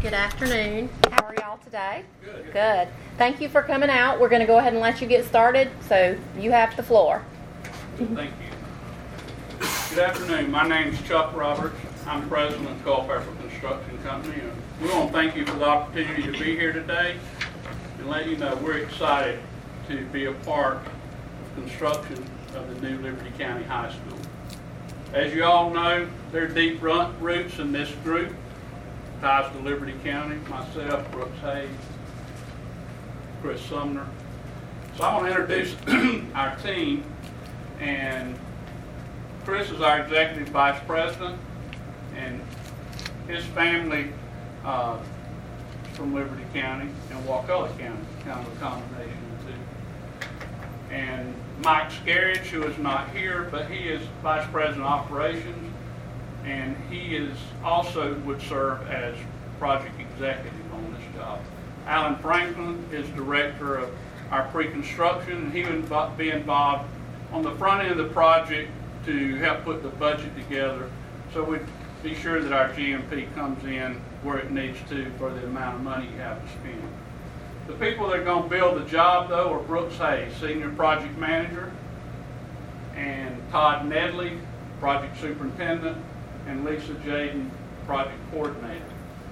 Good afternoon. How are y'all today? Good. Good. Thank you for coming out. We're going to go ahead and let you get started, so you have the floor. Good, thank you. Good afternoon. My name is Chuck Roberts. I'm president of Culpeper Construction Company. And we want to thank you for the opportunity to be here today and let you know we're excited to be a part of construction of the new Liberty County High School. As you all know, there are deep roots in this group, ties to Liberty County, myself, Brooks Hayes, Chris Sumner. So I want to introduce our team, and Chris is our executive vice president, and his family is from Liberty County and Wakulla County, kind of a combination of the two. And Mike Scarridge, who is not here, but he is vice president of operations, and he is also would serve as project executive on this job. Alan Franklin is director of our pre-construction, and he would be involved on the front end of the project to help put the budget together, so we'd be sure that our GMP comes in where it needs to for the amount of money you have to spend. The people that are going to build the job, though, are Brooks Hayes, senior project manager, and Todd Nedley, project superintendent, and Lisa Jaden, project coordinator.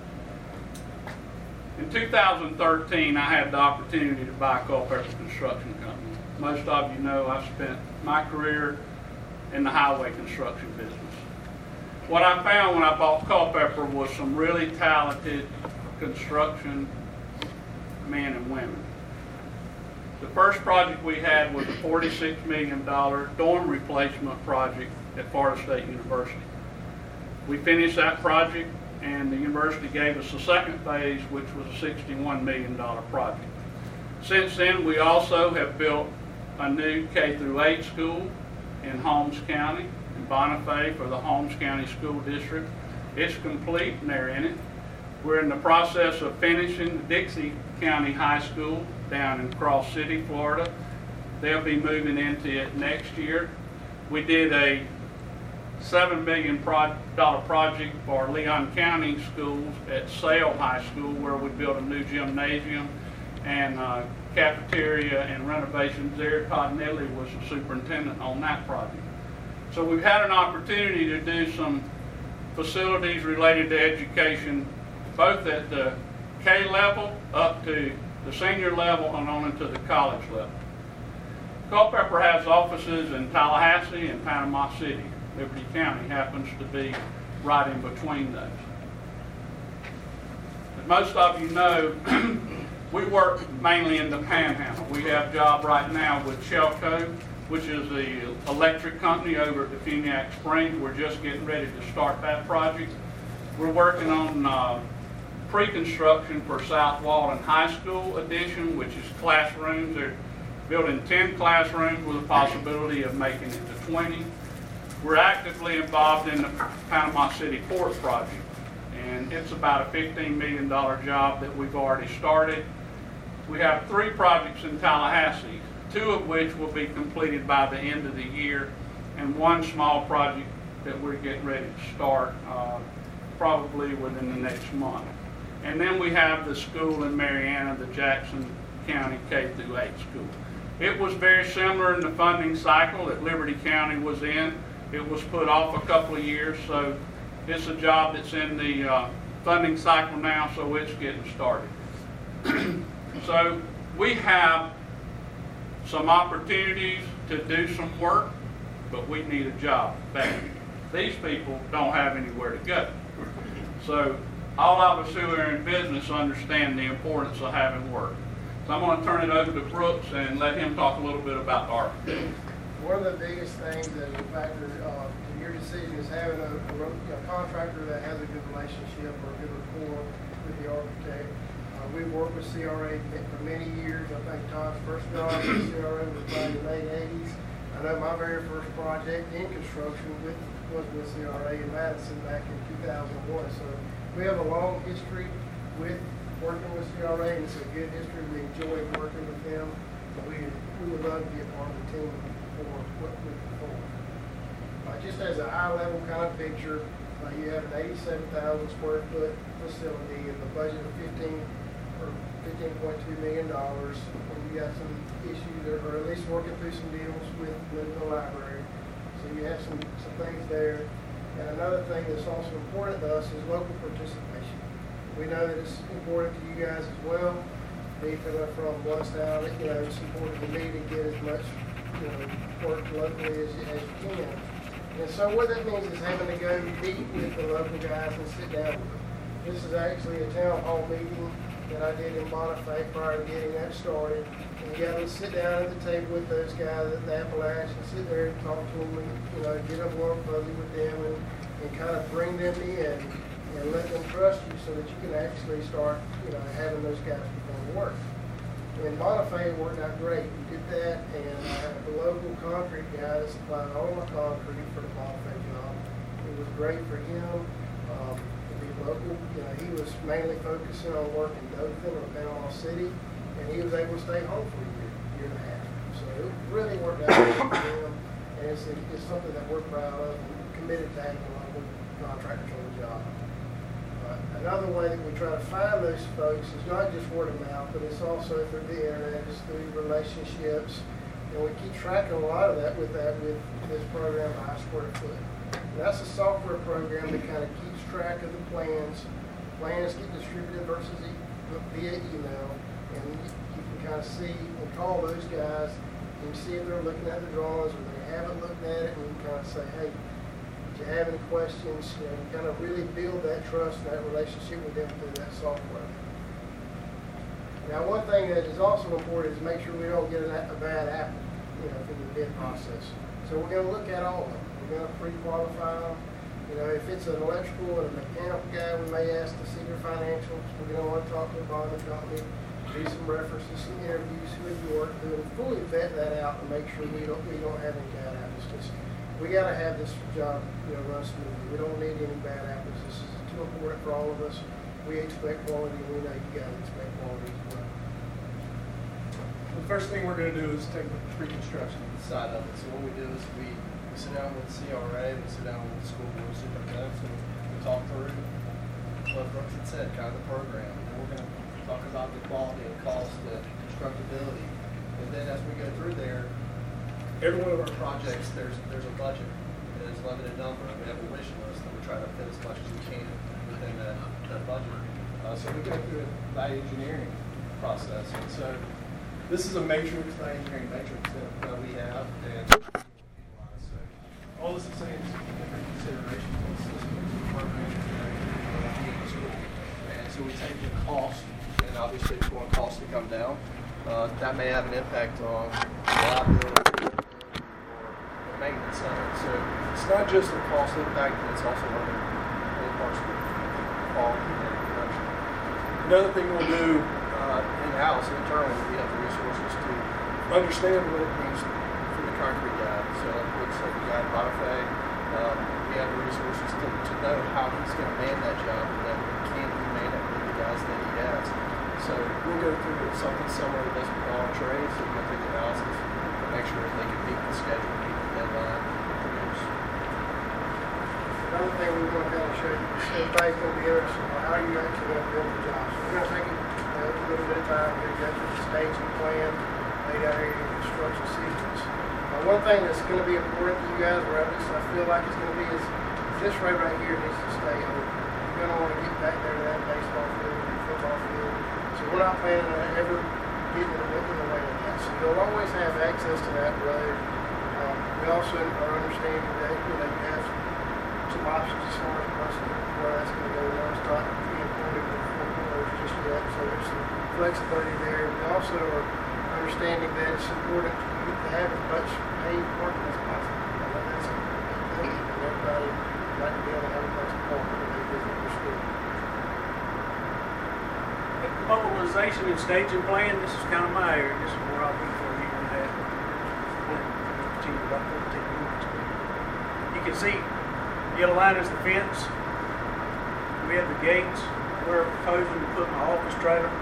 In 2013, I had the opportunity to buy Culpeper Construction Company. Most of you know I've spent my career in the highway construction business. What I found when I bought Culpeper was some really talented construction men and women. The first project we had was a $46 million dorm replacement project at Florida State University. We finished that project, and the university gave us the second phase, which was a $61 million project. Since then, we also have built a new K-8 school in Holmes County, in Bonifay, for the Holmes County School District. It's complete, and they're in it. We're in the process of finishing the Dixie County High School down in Cross City, Florida. They'll be moving into it next year. We did a $7 million project for Leon County schools at Sale High School, where we built a new gymnasium and cafeteria and renovations there. Todd Nedley was the superintendent on that project. So we've had an opportunity to do some facilities related to education, both at the K level up to the senior level and on into the college level. Culpeper has offices in Tallahassee and Panama City. Liberty County happens to be right in between those. As most of you know, we work mainly in the Panhandle. We have a job right now with Shelco, which is the electric company over at the Funiac Springs. We're just getting ready to start that project. We're working on pre-construction for South Walden High School addition, which is classrooms. They're building 10 classrooms with a possibility of making it to 20. We're actively involved in the Panama City Port project, and it's about a $15 million job that we've already started. We have 3 projects in Tallahassee, 2 of which will be completed by the end of the year, and 1 small project that we're getting ready to start probably within the next month. And then we have the school in Marianna, the Jackson County K-8 school. It was very similar in the funding cycle that Liberty County was in. It was put off a couple of years, so it's a job that's in the funding cycle now, so it's getting started. So we have some opportunities to do some work, but we need a job back. These people don't have anywhere to go. So all of us who are in business understand the importance of having work. So I'm going to turn it over to Brooks and let him talk a little bit about the architect. One of the biggest things that is a factor in your decision is having a contractor that has a good relationship or a good rapport with the architect. We've worked with CRA for many years. I think Todd's first job with CRA was probably in the late 80s. I know my very first project in construction was with CRA in Madison back in 2001. So we have a long history with working with CRA, and it's a good history. We enjoy working with them. We would love to be a part of the team for what we perform. Just as a high-level kind of picture, You have an 87,000 square foot facility and the budget of $15.2 million. And you got some issues, or at least working through some deals with the library. So you have some things there. And another thing that's also important to us is local participation. We know that it's important to you guys as well. Me coming from Bloodstown, it's important to me to get as much, work locally as you can. And so what that means is having to go meet with the local guys and sit down with them. This is actually a town hall meeting that I did in Bonifay prior to getting that started. And you got to sit down at the table with those guys at the Appalachian, sit there and talk to them, and get up warm fuzzy with them, and kind of bring them in and let them trust you so that you can actually start, having those guys perform work. In Bonifay, it worked out great. We did that, and I had a local concrete guy that supplied all my concrete for the Bonifay job. It was great for him. To be local, he was mainly focusing on work in Dothan or Panama City, and he was able to stay home for a year and a half. So it really worked out great for him, and it's something that we're proud of and committed to having local contractors on the job. Another way that we try to find those folks is not just word of mouth, but it's also through the internet, it's through relationships, and we keep tracking a lot of that with this program, High Square Foot. And that's a software program that kind of keeps track of the plans. Plans get distributed versus via email, and you can kind of see and call those guys and see if they're looking at the drawings or they haven't looked at it, and you can kind of say, hey, if you have any questions, kind of really build that trust and that relationship with them through that software. Now, one thing that is also important is make sure we don't get a bad apple, from the bid process. So we're going to look at all of them. We're going to pre-qualify them. If it's an electrical and a mechanical guy, we may ask to see their financials. We're going to want to talk to the bonding company, do some references, some interviews, who have you worked with, and fully vet that out and make sure we don't have any bad apples. We got to have this job, run smoothly. We don't need any bad apples. This is too important for all of us. We expect quality, and we know you guys expect quality as well. The first thing we're going to do is take the pre-construction side of it. So what we do is we sit down with CRA, we sit down with the school board superintendents, and we talk through what Brooks had said, kind of the program. And we're going to talk about the quality and cost, the constructability. And then as we go through there, every one of our projects, there's a budget. There's a limited number. We have a wish list, and we try to fit as much as we can within that budget. So we go through a value engineering process. And so this is a matrix, value engineering matrix that we have. And so all this is saying is different considerations on systems, program engineering, in the school. And so we take the cost, and obviously if we want costs to come down, that may have an impact on reliability, maintenance of it. So it's not just the cost impact, but it's also other parts of the quality and production. Another thing we'll do in-house, internally, we have the resources to understand what it means for the concrete guy. So let's say the guy at Bonifay, we have the resources to know how he's going to man that job, and then can he man it with the guys that he has. So we'll go through something similar to this with all our trades, and we'll take the analysis and make sure that they can meet the schedule, meet the deadline, and produce. Another thing we want to kind of show you, everybody's going to be interested in how you actually want to build the job. So we're going to take a little bit of time here to go through the staging plan, laid out area construction sequence. One thing that's going to be important to you guys, or at least I feel like it's going to be, is this road right here needs to stay open. You're going to want to get back there to that baseball field or football field. So we're not planning on ever getting in the way of that. So you'll always have access to that road. We also are understanding that you have some options as far as busing where that's going to go. It's not being pointed with 4 corners just yet, so there's some flexibility there. We also are understanding that it's important to have as much paved parking as possible. That's a big thing, and everybody would like to be able to have a place to park when they visit your school. Mobilization and staging plan, this is kind of my area. This is where I'll be for a year and a half. About 14 units. You can see yellow line is the fence. We have the gates. We're proposing to put my office trailer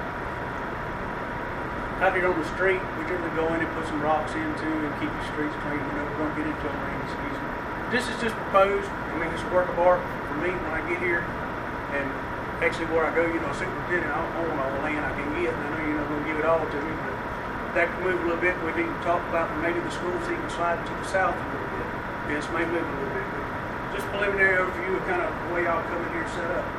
out here on the street. We generally go in and put some rocks into and keep the streets clean. We're going to get into a rainy season. This is just proposed. I mean, it's a work of art. for me when I get here. And actually where I go, superintendent, I don't own all the land I can get, and I know you're not going to give it all to me, but that can move a little bit. We need to talk about maybe the schools even slide to the south a little bit. This may move a little bit, but just preliminary overview of kind of the way y'all come in here set up.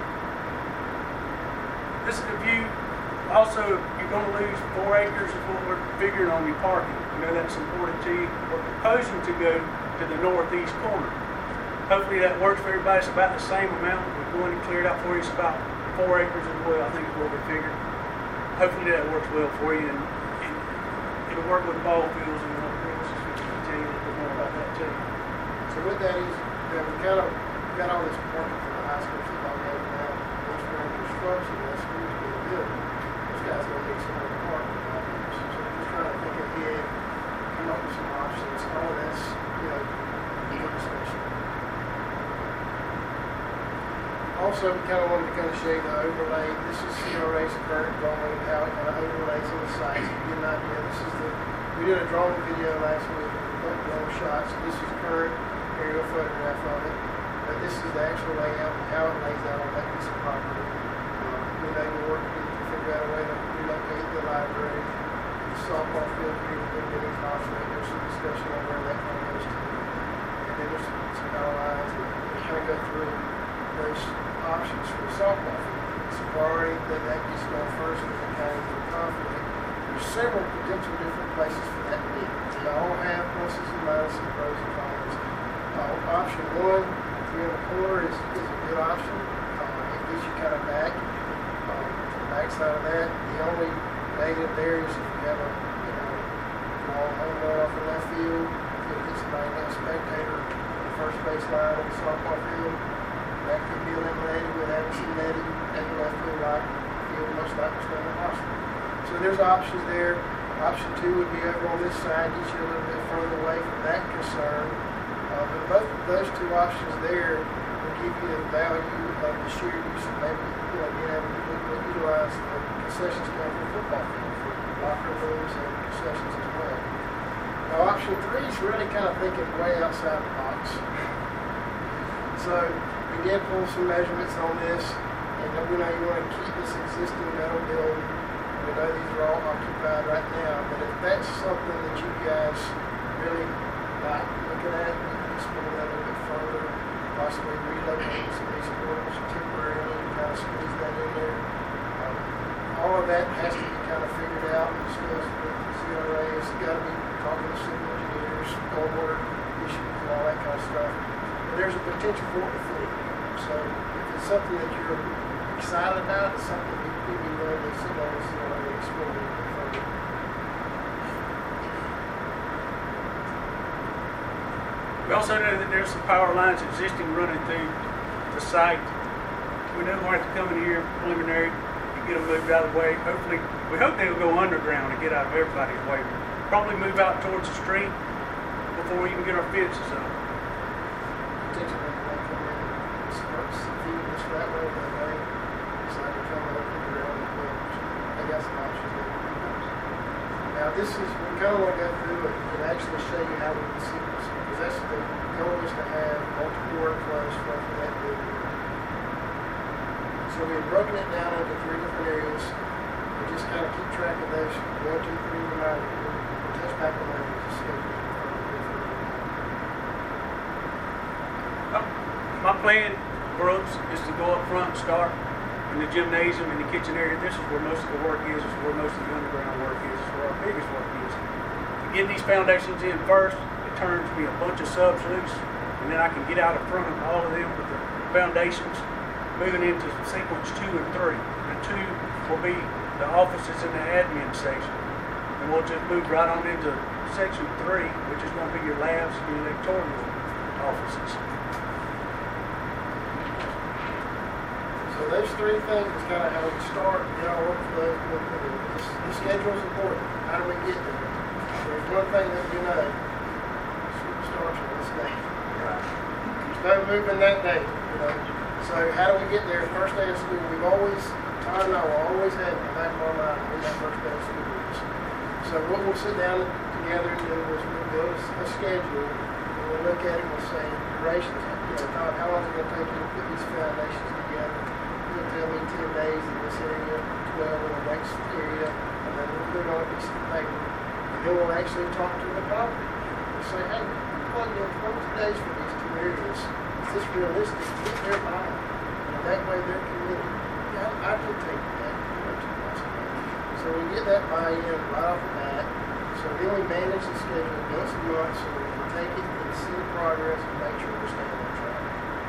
This is the view. Also, you're going to lose 4 acres of what we're figuring on your parking. That's important to you. We're proposing to go to the northeast corner. Hopefully that works for everybody. It's about the same amount. We're going to clear it out for you. It's about 4 acres as well, I think is what we figured. Hopefully that works well for you, and it'll work with the ball fields, and we'll tell you a little bit more about that too. So with that is, we kind of got all this parking for the high school football game now. Once we're in construction, that school's being built. Those guys are going to need some more parking out there. So we're just trying to think ahead, come up with some options. All of that's, work discussion. Also, we kind of wanted to kind of show you the overlay. This is CRA's current drawing, how it kind of overlays on the site. So you get an idea. We did a drone video last week, drone shots. This is current aerial photograph of it. But this is the actual layout and how it lays out on that piece of property. We know we're working to figure out a way to relocate the library. The softball field here, we're getting confident. There's some discussion on where that kind of goes to. And then there's some power lines that we kind of go through those options for the softball field. Safari, that gets going first, and then kind of get confident. There's several potential different places for that to be. They all have pluses and minuses, pros and cons. Option 1, 3 on the corner is a good option. It gets you kind of back. The backside of that, the only negative there is if you have a long home run off the left field, if you get somebody like a spectator on the first base line of the softball field, that could be eliminated with having some netting at the left field right field, much like it's done in Hospital. So there's options there. Option 2 would be over on this side, get you a little bit further away from that concern. But both of those 2 options there will give you the value of the shared use of maybe being able to utilize the concessions stand for football field, for locker rooms and concessions as well. Now option 3 is really kind of thinking way outside the box. So we did pull some measurements on this, and you want to keep this existing metal building. We know these are all occupied right now, but if that's something that you guys really like looking at, we can explore that a little bit further, possibly relocate some of these quarters temporarily and kind of squeeze that in there. All of that has to be kind of figured out and discussed with the CRA. It's got to be talking to civil engineers, stormwater issues, and all that kind of stuff. But there's a potential for it to fit. So if it's something that you're excited about, it's something we could be willing to sit down and explore a little bit further. We also know that there's some power lines existing running through the site. We know we'll have to come in here preliminary and get them moved out of the way. Hopefully, we hope they'll go underground and get out of everybody's way. Probably move out towards the street before we even get our fences up. Potentially, like come in and start feeding this that way, but they decide to come over and around the building. They got some options there. Now this is, we kind of want to go through it and actually show you how we can sequence it, because that's the goal is to have multiple workflows from that building. So we've broken it down into 3 different areas and just kind of keep track of those 1, 2, 3 reminders. We'll touch back on that as a schedule. My plan, Brooks, is to go up front and start in the gymnasium and the kitchen area. This is where most of the work is. This is where most of the underground work is. This is where our biggest work is. Getting these foundations in first, it turns me a bunch of subs loose, and then I can get out in front of all of them with the foundations, moving into sequence 2 and 3. The 2 will be the offices in the admin section, and we'll just move right on into section 3, which is going to be your labs and your electoral offices. So those 3 things is kind of how we start, our workflow. The schedule is important. How do we get there? There's one thing that we know. School starts on this day. Right. There's no moving that day. So how do we get there? First day of school, we've always, Todd and I will always have in the back of our mind when that first day of school is. So what we'll sit down together and do is we'll build a schedule. we look at it, we'll say durations, Todd, how long is it going to take you to put these foundations together? You'll tell me 10 days in this area, 12 in the next area, and then we'll put it on a piece of paper. And then we'll actually talk to the property. We'll say, hey, we plugged in 22 days for these 2 areas. Is this realistic? Get their buy-in. And that way they're committed. Yeah, I can take that, 2 months ago. So we get that buy-in right off the bat. So then we manage the schedule once a month so we can take it and see the progress and make sure we're staying on track.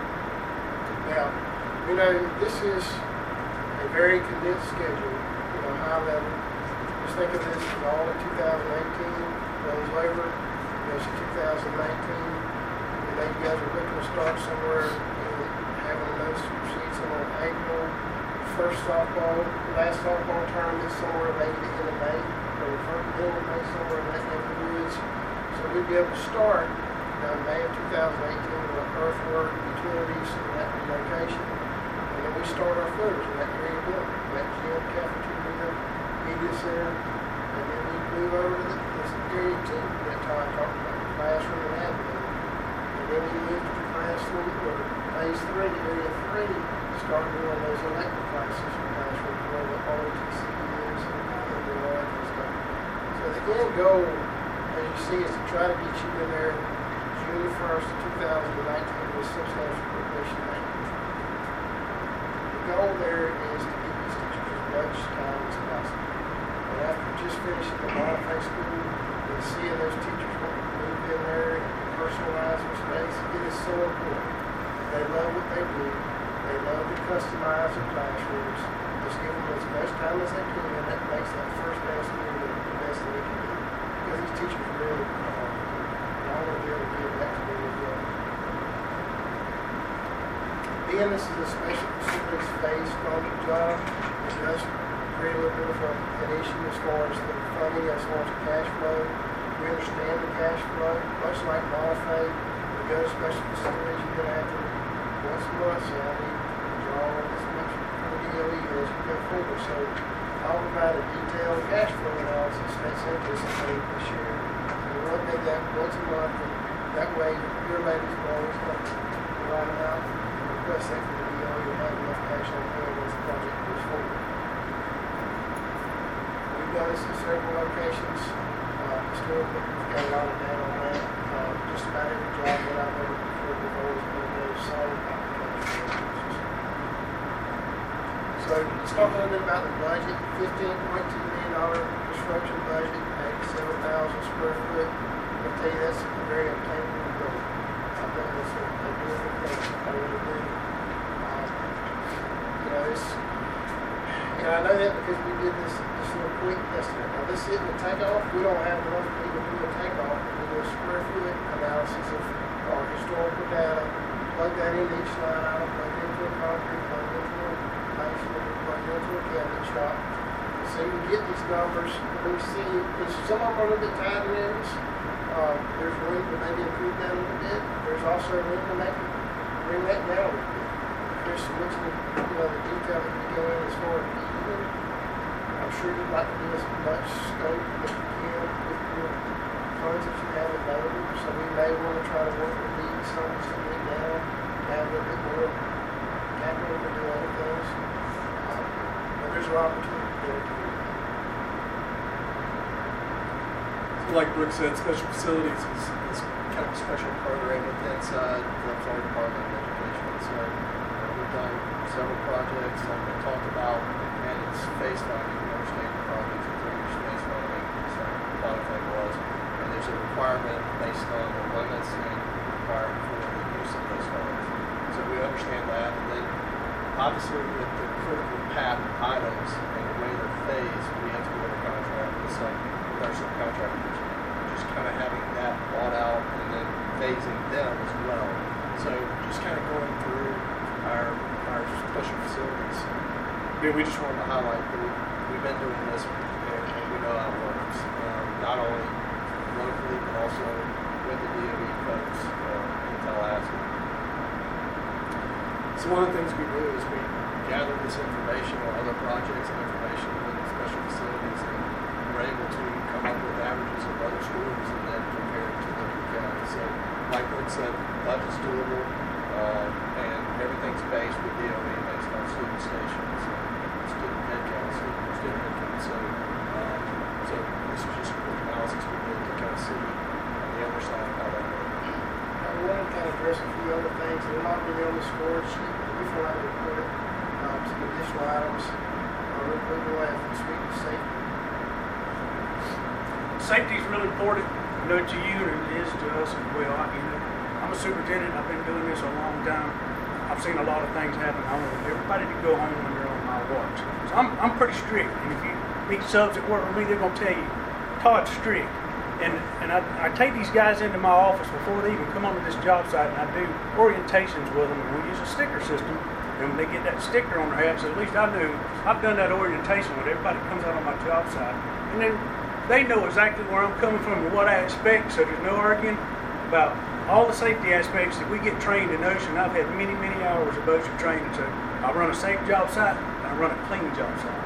Now, this is a very condensed schedule, high level. Just think of this as all of 2018 goes over, goes to 2019. You guys are looking to start somewhere, having those proceed somewhere in April. First softball, last softball tournament somewhere maybe the end of May, or the first middle of May somewhere in that neck of the woods. So we'd be able to start in May of 2018 with earthwork, utilities, and that relocation. And then we start our footers in that area one, that gym, cafeteria, media center, and then we move over to this area 2 that Todd talked about, the classroom and admin. And then we move to class 3, or phase 3, area 3, start doing those elective classes for classroom, where the ROTC is and all that kind of stuff. So the end goal, as you see, is to try to get you in there June 1st of 2019 with substantial completion date. The goal there is to give these teachers as much time as possible. And after just finishing the Bonifay School and seeing those teachers want to move in there and personalize their space, it is so important. They love what they do. They love to customize their classrooms. Just give them as much time as they can, and that makes that first day of school the best that they can do. Because these teachers really work hard. And I want to be able to give that to them as well. Being this is a special facilities phase funded job, it does create a little bit of an issue as far as the funding, as far as the cash flow. We understand the cash flow, much like Bonifay. We go to special facilities, you're going to have to once a month say, I need to draw this much from the DOE as you go forward. So I'll provide a detailed cash flow analysis that's anticipated this year. We want to do that once a month, and that way your ladies will always come to write it out and request that from the DOE to have enough cash on hand as the project goes forward. We've done this in several locations. Still, we've got a lot of data on that. Just about every job that I've ever before, we've always been those solid applications. So let's talk a little bit about the budget. $15.2 million construction budget, 87,000 square foot. I'll tell you that's a very obtainable building. I think that's a beautiful thing. I really do. I know that because we did this little quick yesterday. Now this isn't a takeoff. We don't have enough people to do a takeoff. We do a square foot analysis of our historical data, plug that into each line item, plug it into a concrete, plug it into a basement, plug it into a cabinet shop. So we get these numbers. We see some of them are a little bit tied in areas. There's room to maybe improve that a little bit. There's also room to maybe bring that down a little bit. Chris mentioned, the detail that we go in as far as even. I'm sure you'd like to do as much scope as you can with your funds that you have available. So we may want to try to work with these some to get it down, have a little bit more capital to do other things. But there's an opportunity there to do that. Like Brooke said, special facilities is kind of a special program inside the Florida Department of Education. So we've done several projects like we talked about, and it's phase funding. We understand the projects and through phase funding, so Bonifay was. And there's a requirement based on the limits and required for the use of those funds. So we understand that. And then obviously with the critical path items and the way they're phased, we have to go to contract with our subcontractors. Just kind of having that bought out and then phasing them as well. So just kind of going through our special facilities. We just wanted to highlight that we've been doing this and we know how it works. Not only locally but also with the DOE folks in Tallahassee. So one of the things we do is we gather this information on other projects and information within special facilities, and we're able to come up with averages of other schools and then compare it to the county. So like will not be on the score sheet. We will have to put it, some additional items. Real quick, we'll have to speak to safety. Safety is really important, I know to you and it is to us as well. I'm a superintendent. I've been doing this a long time. I've seen a lot of things happen. I want everybody to go home when they're on my watch. So I'm pretty strict. And if you meet subs that work with me, they're going to tell you, Todd's strict. And I take these guys into my office before they even come onto this job site, and I do orientations with them. And we use a sticker system. And when they get that sticker on their hats, at least I knew I've done that orientation with everybody that comes out on my job site. And then they know exactly where I'm coming from and what I expect, so there's no arguing about all the safety aspects that we get trained in OSHA. I've had many, many hours of OSHA training, so I run a safe job site and I run a clean job site.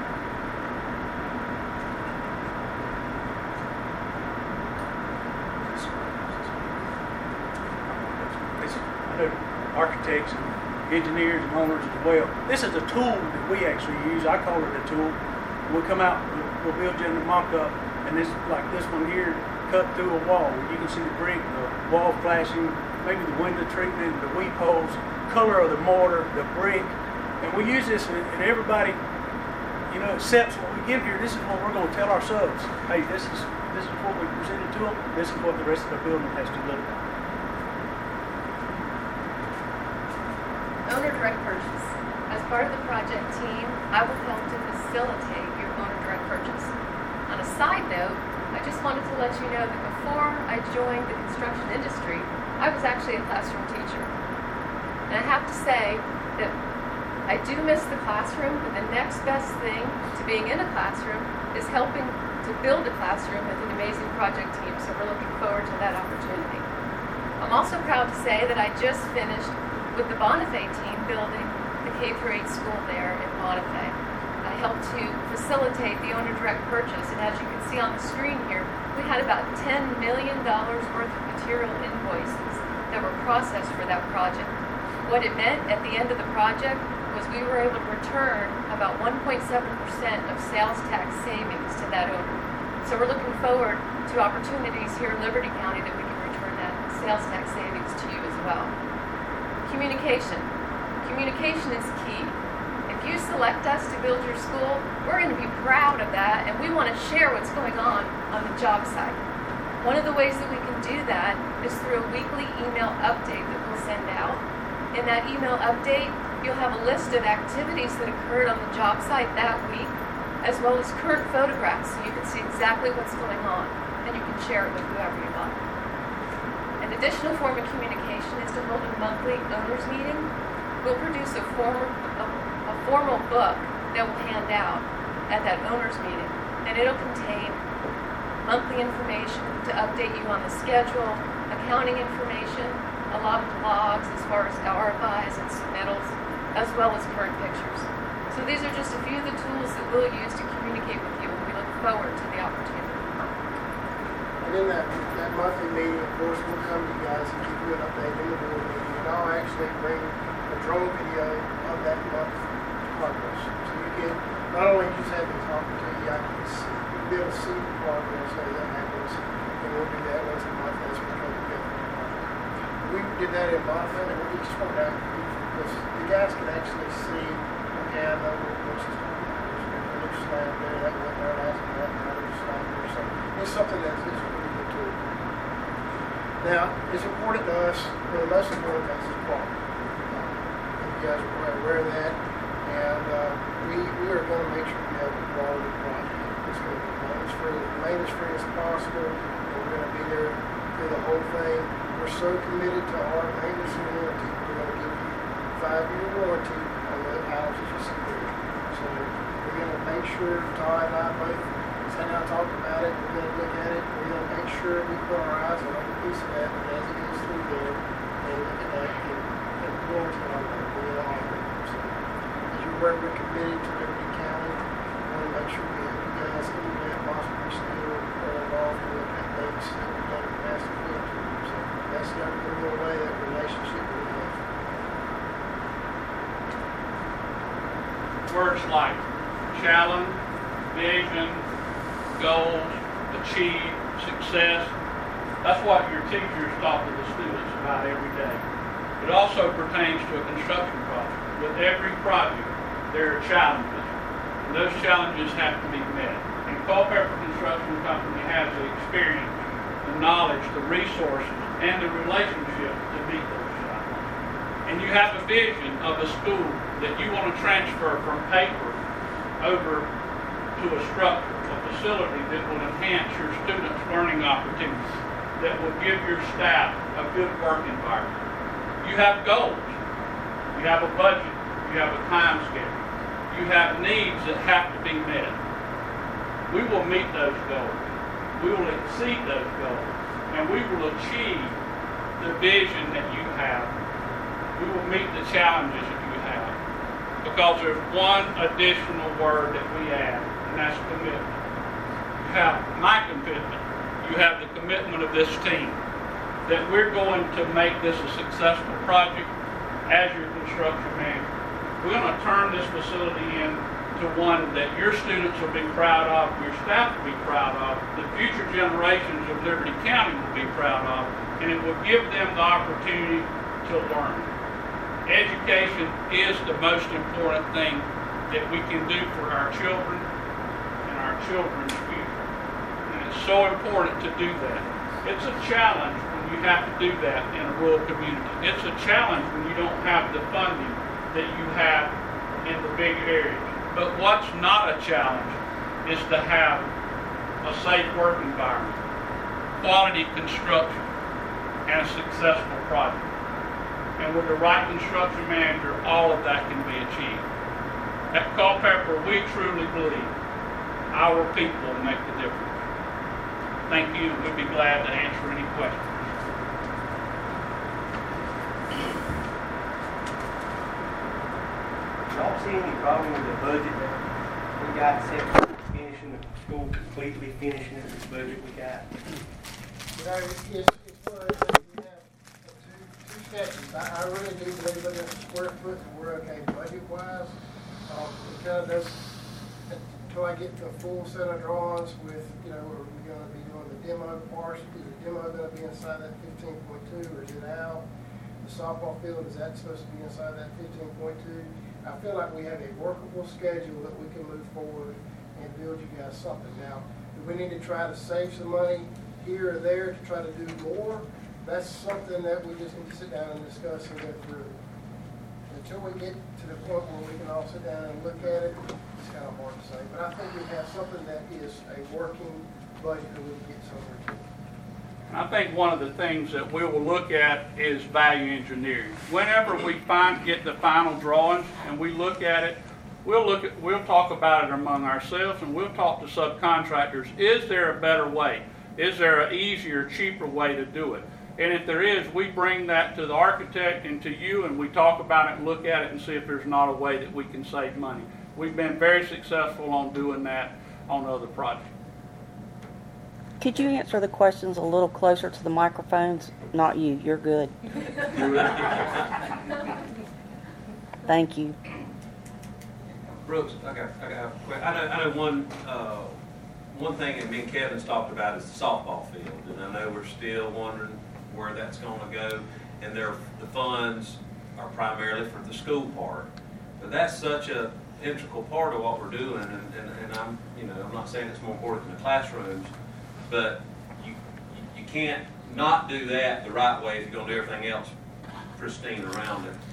I know architects and engineers and owners as well. This is a tool that we actually use. I call it a tool. We'll come out, we'll build you in the mock-up, and this, like this one here, cut through a wall. You can see the brick, the wall flashing, maybe the window treatment, the weep holes, color of the mortar, the brick. And we use this, and everybody, accepts what we give here. This is what we're going to tell our subs. Hey, this is what we presented to them. This is what the rest of the building has to look like. Owner direct purchase. As part of the project team, I will help to facilitate your owner direct purchase. On a side note, I just wanted to let you know that before I joined the construction industry, I was actually a classroom teacher. And I have to say that I do miss the classroom, but the next best thing to being in a classroom is helping to build a classroom with an amazing project team, so we're looking forward to that opportunity. I'm also proud to say that I just finished with the Bonifay team building the K-8 school there in Bonifay. I helped to facilitate the owner direct purchase, and as you can see on the screen here, we had about $10 million worth of material invoices that were processed for that project. What it meant at the end of the project was we were able to return about 1.7% of sales tax savings to that owner. So we're looking forward to opportunities here in Liberty County that we can return that sales tax savings to you as well. Communication. Communication is key. If you select us to build your school, we're going to be proud of that, and we want to share what's going on the job site. One of the ways that we can do that is through a weekly email update that we'll send out. In that email update, you'll have a list of activities that occurred on the job site that week, as well as current photographs, so you can see exactly what's going on, and you can share it with whoever you want. An additional form of communication is to hold a monthly owners meeting. We'll produce a formal book that we'll hand out at that owners meeting, and it'll contain monthly information to update you on the schedule, accounting information, a lot of blogs as far as RFIs and submittals, as well as current pictures. So these are just a few of the tools that we'll use to communicate with you, and we look forward to the opportunity. And in that monthly meeting, of course, we'll come to you guys and give you an update in the board meeting, and I'll actually bring a drone video of that month's progress. So you can not only just have me talking to you, I can see, you'll be able to see the progress as that happens, and we'll do that once a month as we come together. We did that in Bonifay, and we just wanted out because the guys can actually see, okay, I know what's there's a new slab there, that went there last month, another slab there, so it's something that's a really good tool. Now, it's important to us, but the most important to us is quality. You guys are aware of that, and we are going to make sure we have a quality project. It's going to be maintenance free as possible. We're going to be there through the whole thing. We're so committed to our maintenance and warranty. We're going to give you a 5-year warranty on the houses you see there. So we're going to make sure Todd and I both sit down and talk about it. We're going to look at it. We're going to make sure we put our eyes on every piece of that as it goes through there and look at that and warranty on that. So as you're aware, we're committed to Liberty County. We want to make sure we have you guys any way possible still involved in the things that we've done in the past as well. So that's never going to go away, that relationship we have. Words like challenge, vision, goals, achieve, success. That's what your teachers talk to the students about every day. It also pertains to a construction project. With every project, there are challenges, and those challenges have to be met. And Culpeper Construction Company has the experience, the knowledge, the resources, and the relationships to meet those challenges. And you have a vision of a school that you want to transfer from paper over to a structure, a facility that will enhance your students' learning opportunities, that will give your staff a good work environment. You have goals. You have a budget. You have a time schedule. You have needs that have to be met. We will meet those goals. We will exceed those goals. And we will achieve the vision that you have. We will meet the challenges that you have. Because there's one additional word that we add, and that's commitment. You have my commitment. You have the commitment of this team that we're going to make this a successful project as your construction manager. We're going to turn this facility into one that your students will be proud of, your staff will be proud of, the future generations of Liberty County will be proud of, and it will give them the opportunity to learn. Education is the most important thing that we can do for our children and our children's future. And it's so important to do that. It's a challenge when you have to do that in a rural community. It's a challenge when you don't have the funding that you have in the big areas. But what's not a challenge is to have a safe work environment, quality construction, and a successful project. And with the right construction manager, all of that can be achieved. At Culpeper, we truly believe our people make the difference. Thank you, and we'd be glad to answer any questions. Y'all see any problem with the budget that we got set for finishing the school, completely finishing it, this budget we got? You know, it's one of those things, we have two sections. I really do believe looking at the square foot, we're okay budget-wise. It kind of does, until I get the full set of drawings with, you know, are we going to be doing the demo part? Is the demo going to be inside that 15.2 or is it out? The softball field, is that supposed to be inside that 15.2? I feel like we have a workable schedule that we can move forward and build you guys something. Now, do we need to try to save some money here or there to try to do more? That's something that we just need to sit down and discuss and go through. Until we get to the point where we can all sit down and look at it, it's kind of hard to say. But I think we have something that is a working budget that we can get somewhere to. I think one of the things that we will look at is value engineering. Whenever we get the final drawings and we look at it, we'll talk about it among ourselves and we'll talk to subcontractors. Is there a better way? Is there an easier, cheaper way to do it? And if there is, we bring that to the architect and to you and we talk about it and look at it and see if there's not a way that we can save money. We've been very successful on doing that on other projects. Could you answer the questions a little closer to the microphones? Not you, you're good. Thank you. Brooks, I know one thing that me and Kevin's talked about is the softball field, and I know we're still wondering where that's going to go, and the funds are primarily for the school part, but that's such a integral part of what we're doing, and I'm not saying it's more important than the classrooms, but you can't not do that the right way if you're going to do everything else pristine around it.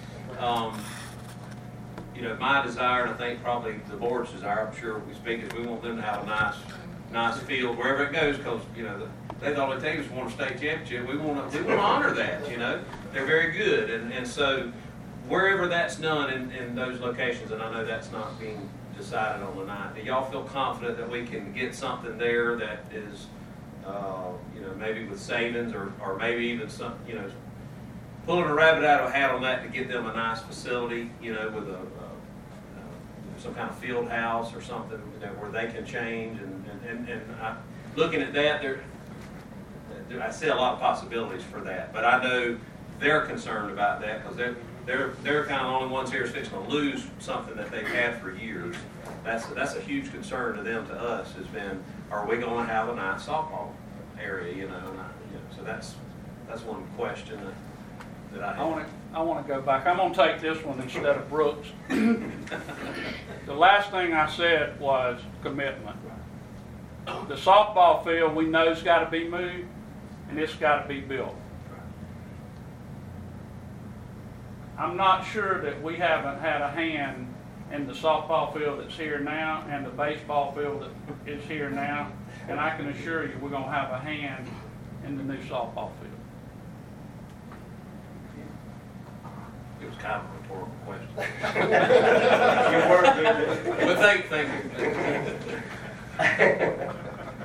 My desire, and I think probably the board's desire, I'm sure we speak, is we want them to have a nice field wherever it goes, because they all they take us won a state championship. We want to honor that. They're very good, and so wherever that's done in those locations, and I know that's not being decided on the night. Do y'all feel confident that we can get something there that is, maybe with savings or maybe even some, pulling a rabbit out of a hat on that to get them a nice facility, with some kind of field house or something where they can change and looking at that, I see a lot of possibilities for that. But I know they're concerned about that because they're kind of the only ones here that's fixing to lose something that they've had for years. That's a huge concern to them, to us, has been, are we going to have a nice softball area, So that's one question. that I I have. want to go back. I'm going to take this one instead of Brooks. The last thing I said was commitment. The softball field we know's got to be moved, and it's got to be built. I'm not sure that we haven't had a hand in the softball field that's here now and the baseball field that is here now, and I can assure you we're going to have a hand in the new softball field. It was kind of a rhetorical question. You were good. But thank you.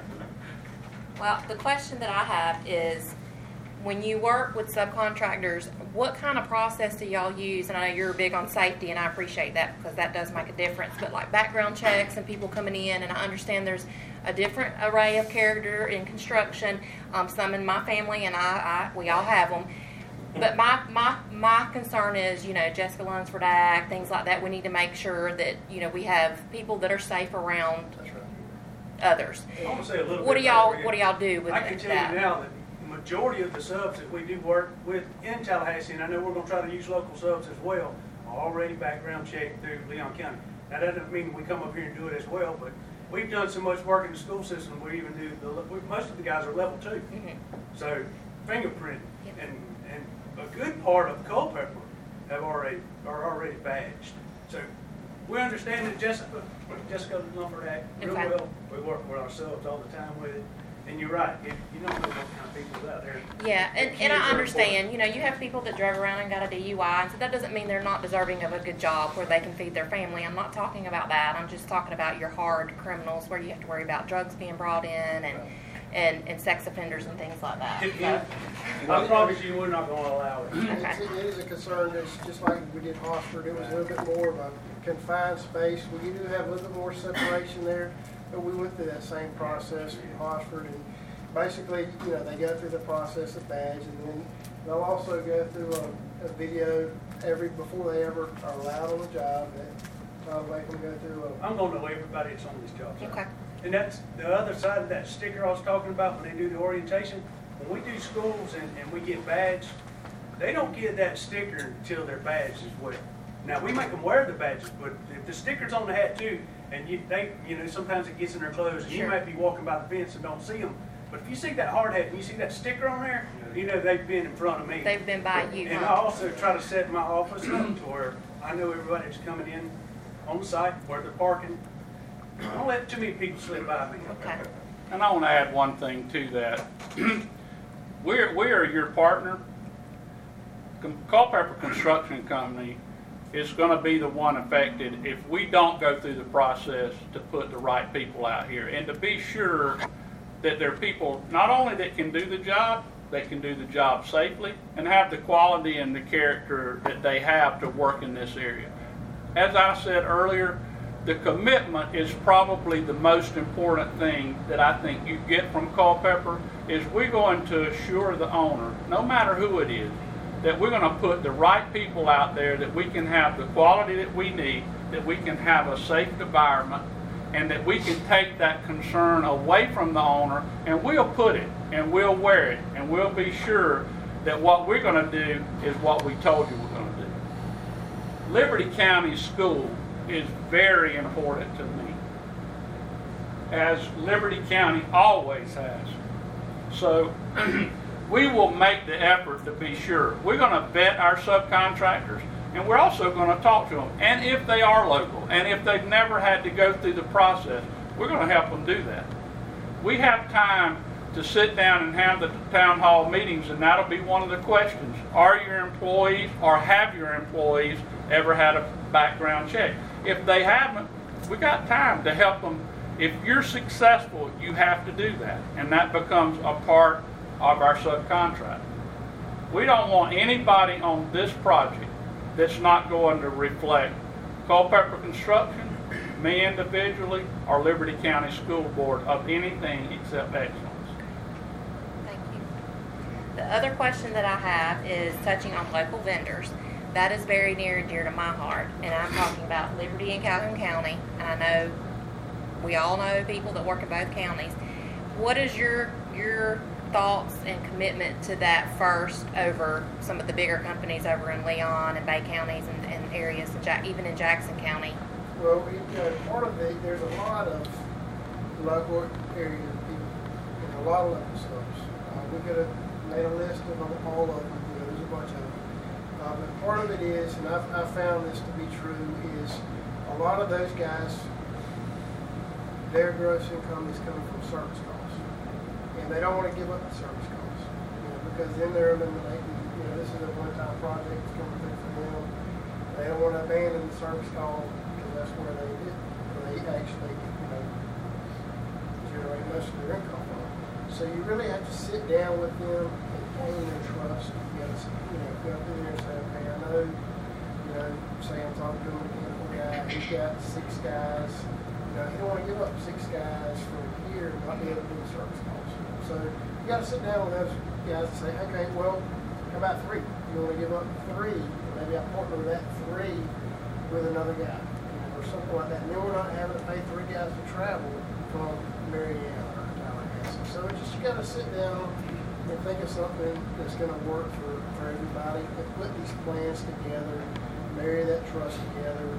Well, the question that I have is, when you work with subcontractors, what kind of process do y'all use? And I know you're big on safety, and I appreciate that because that does make a difference. But like background checks and people coming in, and I understand there's a different array of character in construction. Some in my family, and we all have them. But my concern is, Jessica Lunsford Act, things like that. We need to make sure that we have people that are safe around others. I want to say a little What bit do y'all about What do y'all do with I can tell that? you now that the majority of the subs that we do work with in Tallahassee, and I know we're going to try to use local subs as well, are already background checked through Leon County. Now, that doesn't mean we come up here and do it as well, but we've done so much work in the school system, we even do, most of the guys are level 2. Mm-hmm. So, fingerprint, Yep. and a good part of Culpeper are already badged. So, we understand that Jessica Lunsford Act real Okay. well. We work with ourselves all the time with it. And you're right, if you don't know what kind of people out there. Yeah, and kids I are understand, you have people that drove around and got a DUI, and so that doesn't mean they're not deserving of a good job where they can feed their family. I'm not talking about that. I'm just talking about your hard criminals where you have to worry about drugs being brought in and sex offenders and things like that. I promise you, we're not gonna allow it. It is a concern. It's just like we did Hosford. It was a little bit more of a confined space. We do have a little bit more separation there, but we went through that same process with Hosford. And basically, they go through the process of badge, and then they'll also go through a video before they ever are allowed on the job. That make them go through I'm gonna know everybody that's on these jobs. Okay. And that's the other side of that sticker I was talking about when they do the orientation. When we do schools and we get badged, they don't get that sticker until their badge is well. Now, we make them wear the badges, but if the sticker's on the hat too, and sometimes it gets in their clothes, and you Sure. might be walking by the fence and don't see them. But if you see that hard hat and you see that sticker on there, they've been in front of me. They've been by you. And I also try to set my office up to where I know everybody that's coming in on the site, where they're parking. I don't let too many people slip by me. Okay. And I want to add one thing to that. We are your partner. Culpeper Construction Company is going to be the one affected if we don't go through the process to put the right people out here, and to be sure that there are people not only that can do the job, they can do the job safely and have the quality and the character that they have to work in this area. As I said earlier, the commitment is probably the most important thing that I think you get from Culpeper. Is we're going to assure the owner, no matter who it is, that we're going to put the right people out there, that we can have the quality that we need, that we can have a safe environment, and that we can take that concern away from the owner, and we'll put it, and we'll wear it, and we'll be sure that what we're going to do is what we told you we're going to do. Liberty County School is very important to me, as Liberty County always has. So we will make the effort to be sure. We're going to vet our subcontractors, and we're also going to talk to them. And if they are local, and if they've never had to go through the process, we're going to help them do that. We have time to sit down and have the town hall meetings, and that'll be one of the questions. Are your employees, or have your employees, ever had a background check? If they haven't, we got time to help them. If you're successful, you have to do that, and that becomes a part of our subcontract. We don't want anybody on this project that's not going to reflect Culpeper Construction, me individually, or Liberty County School Board of anything except excellence. Thank you. The other question that I have is touching on local vendors. That is very near and dear to my heart, and I'm talking about Liberty and Calhoun County. And I know we all know people that work in both counties. What is your thoughts and commitment to that first over some of the bigger companies over in Leon and Bay counties and areas, even in Jackson County? Well, part of there's a lot of local area people, a lot of local subs. We could have made a list of all of them. There's a bunch of them. But part of it is, and I've found this to be true, is a lot of those guys, their gross income is coming from service costs, and they don't want to give up the service costs, because then they're eliminating. This is a one-time project that's coming through for them. They don't want to abandon the service call because that's where they actually generate most of their income from. So you really have to sit down with them and gain their trust. You got to go up in there and say, okay, I know, say I'm talking to a mechanical guy, he's got 6 guys. He don't want to give up 6 guys for a year and not be able to do the service calls. So you got to sit down with those guys and say, okay, well, how about 3? You want to give up 3? Maybe I partner with that 3 with another guy, or something like that. And then we're not having to pay 3 guys to travel from Marianna or Tallahassee. So you got to sit down and think of something that's going to work for everybody. And put these plans together, marry that trust together.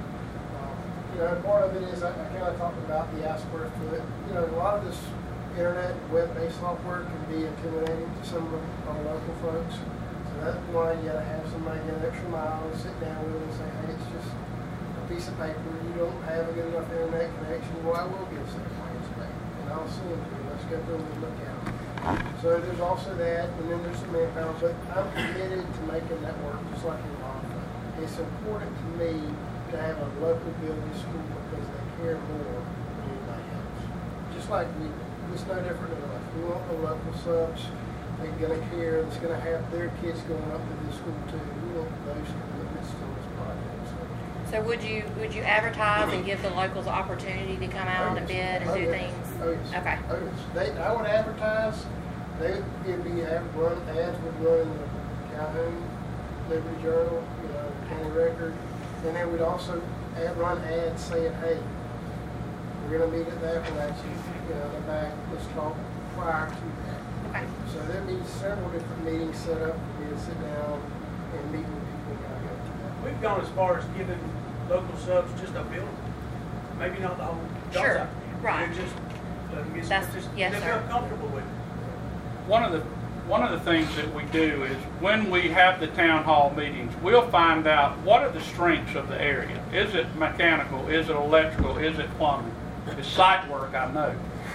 Part of it is I kind of talked about the I square foot. A lot of this internet web-based software can be intimidating to some of our local folks. So that's why you got to have somebody get an extra mile and sit down with them and say, hey, it's just a piece of paper. You don't have a good enough internet connection. Well, I will get a set of plans back, and I'll send them to you. Let's go through and look at them. So there's also that, and then there's some manpower. But I'm committed to making that work, just like in law. It's important to me to have a local building school because they care more than anybody else. Just like we do. It's no different than us. We want the local subs that are going to care, that's going to have their kids going up to this school too. We want those commitments to this project. So would you advertise and give the locals the opportunity to come out and bid and do things? Oh, yes. Okay. Oh, yes. I would advertise. Ads would run in the Calhoun Liberty Journal, County Record. And then we'd also run ads saying, hey, we're going to meet at the Appalachian, in the back, let's talk prior to that. Okay. So there'd be several different meetings set up for me to sit down and meet with people when I go through that. We've gone as far as giving local subs just a building. Maybe not the whole job Sure, site. right. They're just, Yes, they sir. feel comfortable with it. One of the things that we do is when we have the town hall meetings, we'll find out what are the strengths of the area. Is it mechanical? Is it electrical? Is it plumbing? It's site work, I know.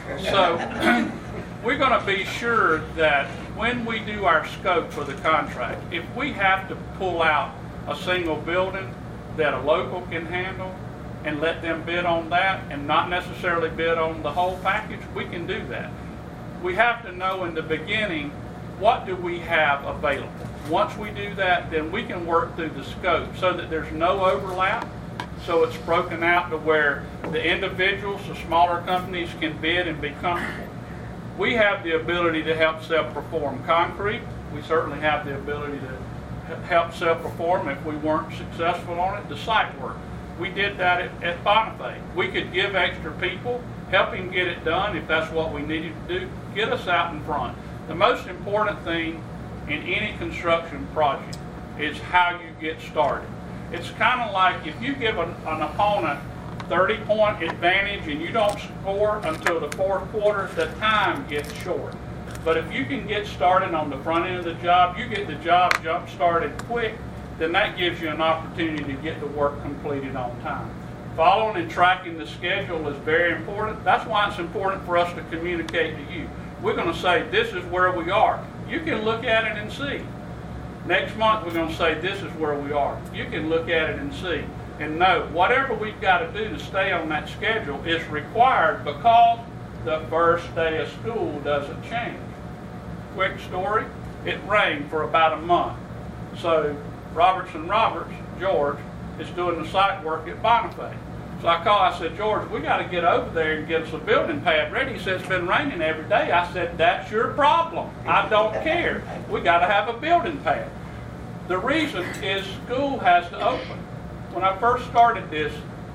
So we're going to be sure that when we do our scope for the contract, if we have to pull out a single building that a local can handle and let them bid on that and not necessarily bid on the whole package, we can do that. We have to know in the beginning, what do we have available? Once we do that, then we can work through the scope so that there's no overlap, so it's broken out to where the individuals, the smaller companies can bid and be comfortable. We have the ability to help self-perform concrete. We certainly have the ability to help self-perform if we weren't successful on it, the site work. We did that at Bonifay. We could give extra people, help him get it done if that's what we needed to do, get us out in front. The most important thing in any construction project is how you get started. It's kind of like if you give an opponent 30-point advantage and you don't score until the 4th quarter, the time gets short. But if you can get started on the front end of the job, you get the job jump started quick, then that gives you an opportunity to get the work completed on time. Following and tracking the schedule is very important. That's why it's important for us to communicate to you. We're going to say, this is where we are. You can look at it and see. Next month, we're going to say, this is where we are. You can look at it and see. And know, whatever we've got to do to stay on that schedule is required because the first day of school doesn't change. Quick story, it rained for about a month. So Robertson George, is doing the site work at Bonifay. So I said, George, we got to get over there and get us a building pad ready. He said, it's been raining every day. I said, that's your problem. I don't care. We got to have a building pad. The reason is school has to open. When I first started this,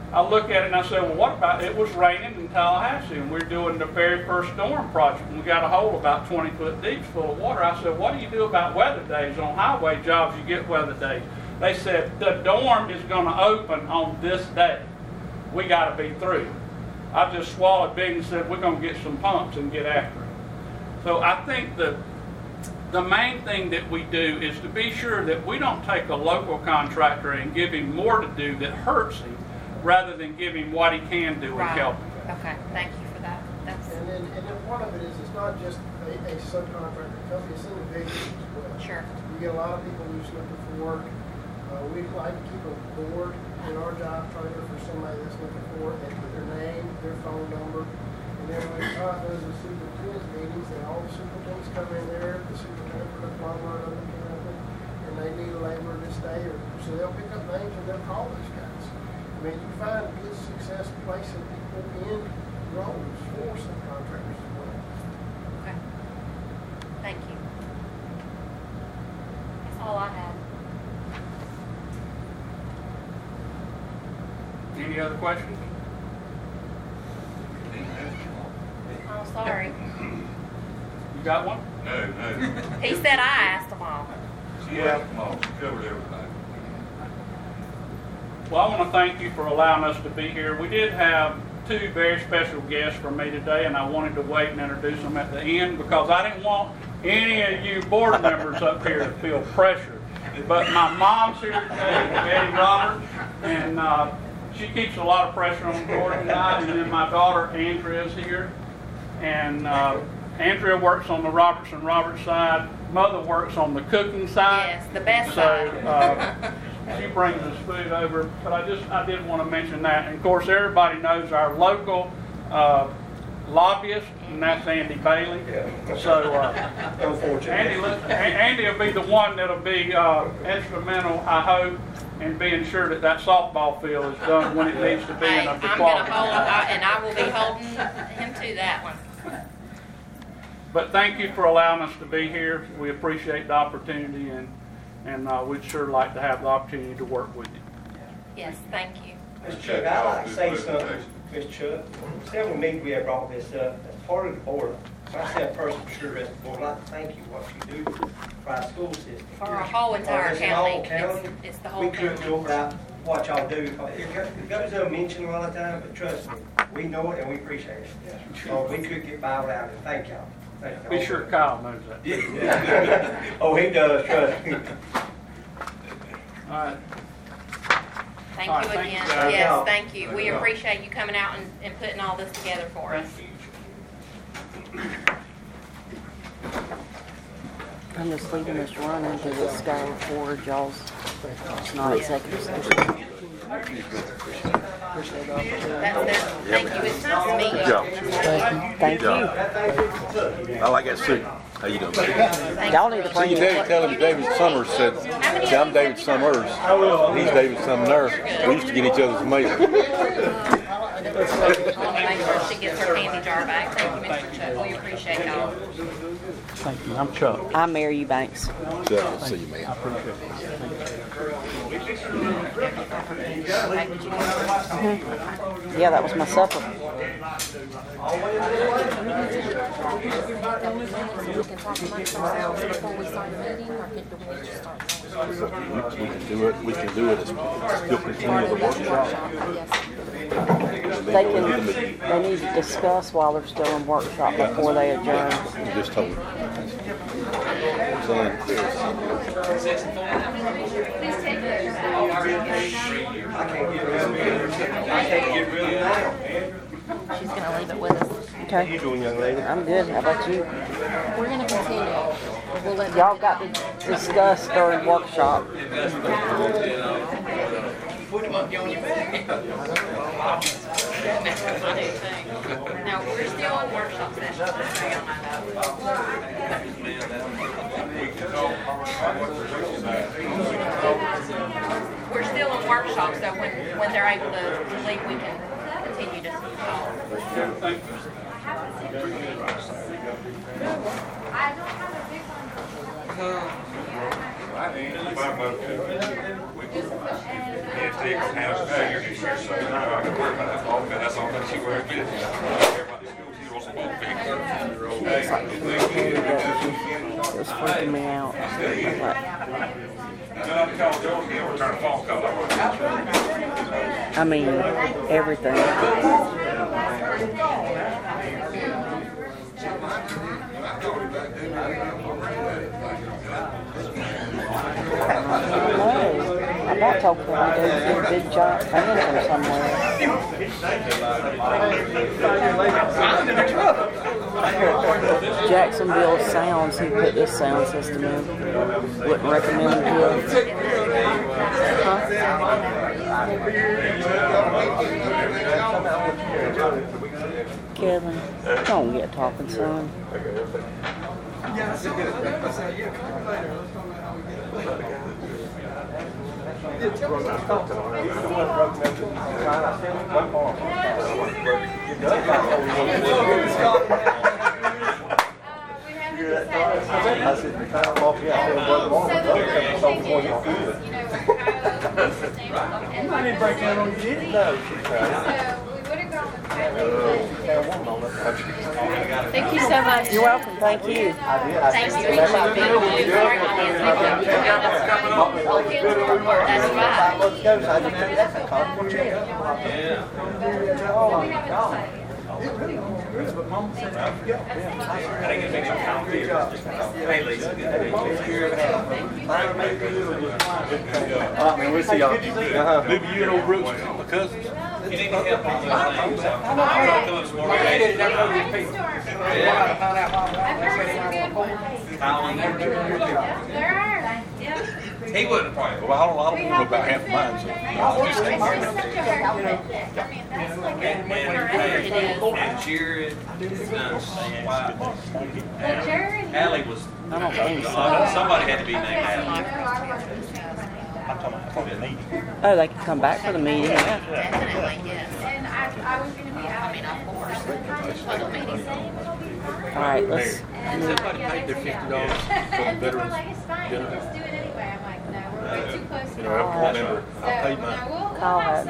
I look at it and I say, well, what about, it was raining in Tallahassee and we're doing the very first storm project. And we got a hole about 20 foot deep full of water. I said, what do you do about weather days? On highway jobs, you get weather days. They said, the dorm is going to open on this day. We got to be through. I just swallowed big and said, we're going to get some pumps and get after it. So I think that the main thing that we do is to be sure that we don't take a local contractor and give him more to do that hurts him, rather than give him what he can do and Right. help him. Okay, thank you for that. That's And then part of it is, it's not just a subcontractor company, it's individuals as well. sure. You get a lot of people who's looking for work. We like to keep a board in our job trailer for somebody that's looking for it. They put their name, their phone number, and then when Todd does the superintendent's meetings, then all the superintendents come in there, the superintendent for the plumber, and they need a laborer this day, so they'll pick up names and they'll call those guys. I mean, you find good success placing people in roles for subcontractors as well. Okay. Thank you. That's all I have. Any other questions? Oh, sorry. You got one? No. He said I asked them all. She asked them all, she covered everything. Well, I want to thank you for allowing us to be here. We did have two very special guests for me today, and I wanted to wait and introduce them at the end because I didn't want any of you board members up here to feel pressure. But my mom's here today, Betty Roberts, and she keeps a lot of pressure on Gordon and I, and then my daughter Andrea is here. And Andrea works on the Roberts side. Mother works on the cooking side. Yes, the best So side. she brings us food over. But I did want to mention that. And of course, everybody knows our local lobbyist, and that's Andy Bailey. So Andy will be the one that'll be instrumental, I hope, in being sure that that softball field is done when it needs to be Hey, in a I'm going to quality. hold, and I will be holding him to that one. But thank you for allowing us to be here. We appreciate the opportunity, and we'd sure like to have the opportunity to work with you. Yes, thank you. Mr. Chuck, I'd like to say something, Mr. Chuck. Several meetings we have brought this up, as part of the board. Myself personally, sure, as the board, I'd like to thank you for what you do for our school system. For our whole entire This whole county. It's the whole We couldn't county. go without what y'all do. It goes unmentioned a lot of times, but trust me, we know it and we appreciate it. So we could get by without it. Thank y'all. Thank you. Be sure Kyle knows that. Yeah. Oh, he does, trust me. All right. Thank All right, you thank you, again. guys. Yes, thank you. We appreciate you coming out and putting all this together for us. I'm just leaving this running to this guy forward y'all's. It's not executive session. That's it. Thank you. It's nice to meet you. job. Thank you. I like that suit. How you doing, buddy? Y'all need to bring it. Tell him David Summers said, see, I'm David Summers. He's David Sumner. We used to get each other's mail. I want to make sure she gets her candy jar back. Thank you, Mr. Chuck. We appreciate y'all. Thank you. I'm Chuck. I'm Mary Eubanks. So, see you, man. Yeah, that was my supper. We can talk amongst ourselves before we start the meeting, or do we need to start? We can do it. We can do it. Still continue the workshop. Yes. They need to discuss while they're still in workshop before they adjourn. You just told me. Saying, I can't get rid of it now. She's going to leave it with us. How you Okay, doing, young lady? I'm good. How about you? We're going to continue. We'll let Y'all got to discuss during workshop. Now, we're still in workshop session, just so y'all know that. We're still in workshop, so when they're able to leave, we can continue to talk. Thank you. It was freaking me out. I mean, everything. I about told Corey to get a big giant panther somewhere. Jacksonville Sounds, who put this sound system in, wouldn't recommend it. Huh? Kevin, don't get talking, son. I didn't break down on you, did you? No. Thank you so much. You're welcome. Thank you. Thanks for being sorry about We'll see y'all. Maybe you and old Brooks, my cousins. You need to help on those things. Come up some more days. He wouldn't probably. Well, I don't know about half of mine, so I'll just take care of it. And Jared is done wow. Allie was. I don't think so. Somebody had to be named Allie. Oh, they can come back for the meeting. Yeah. Definitely, yes. And I was going to be out. I mean, of course. Public meeting. All right, let's. Somebody paid their $50 for the veterans dinner. Just do it anyway. I'm like, no, we're way too close to Remember, I paid mine. Kyle had.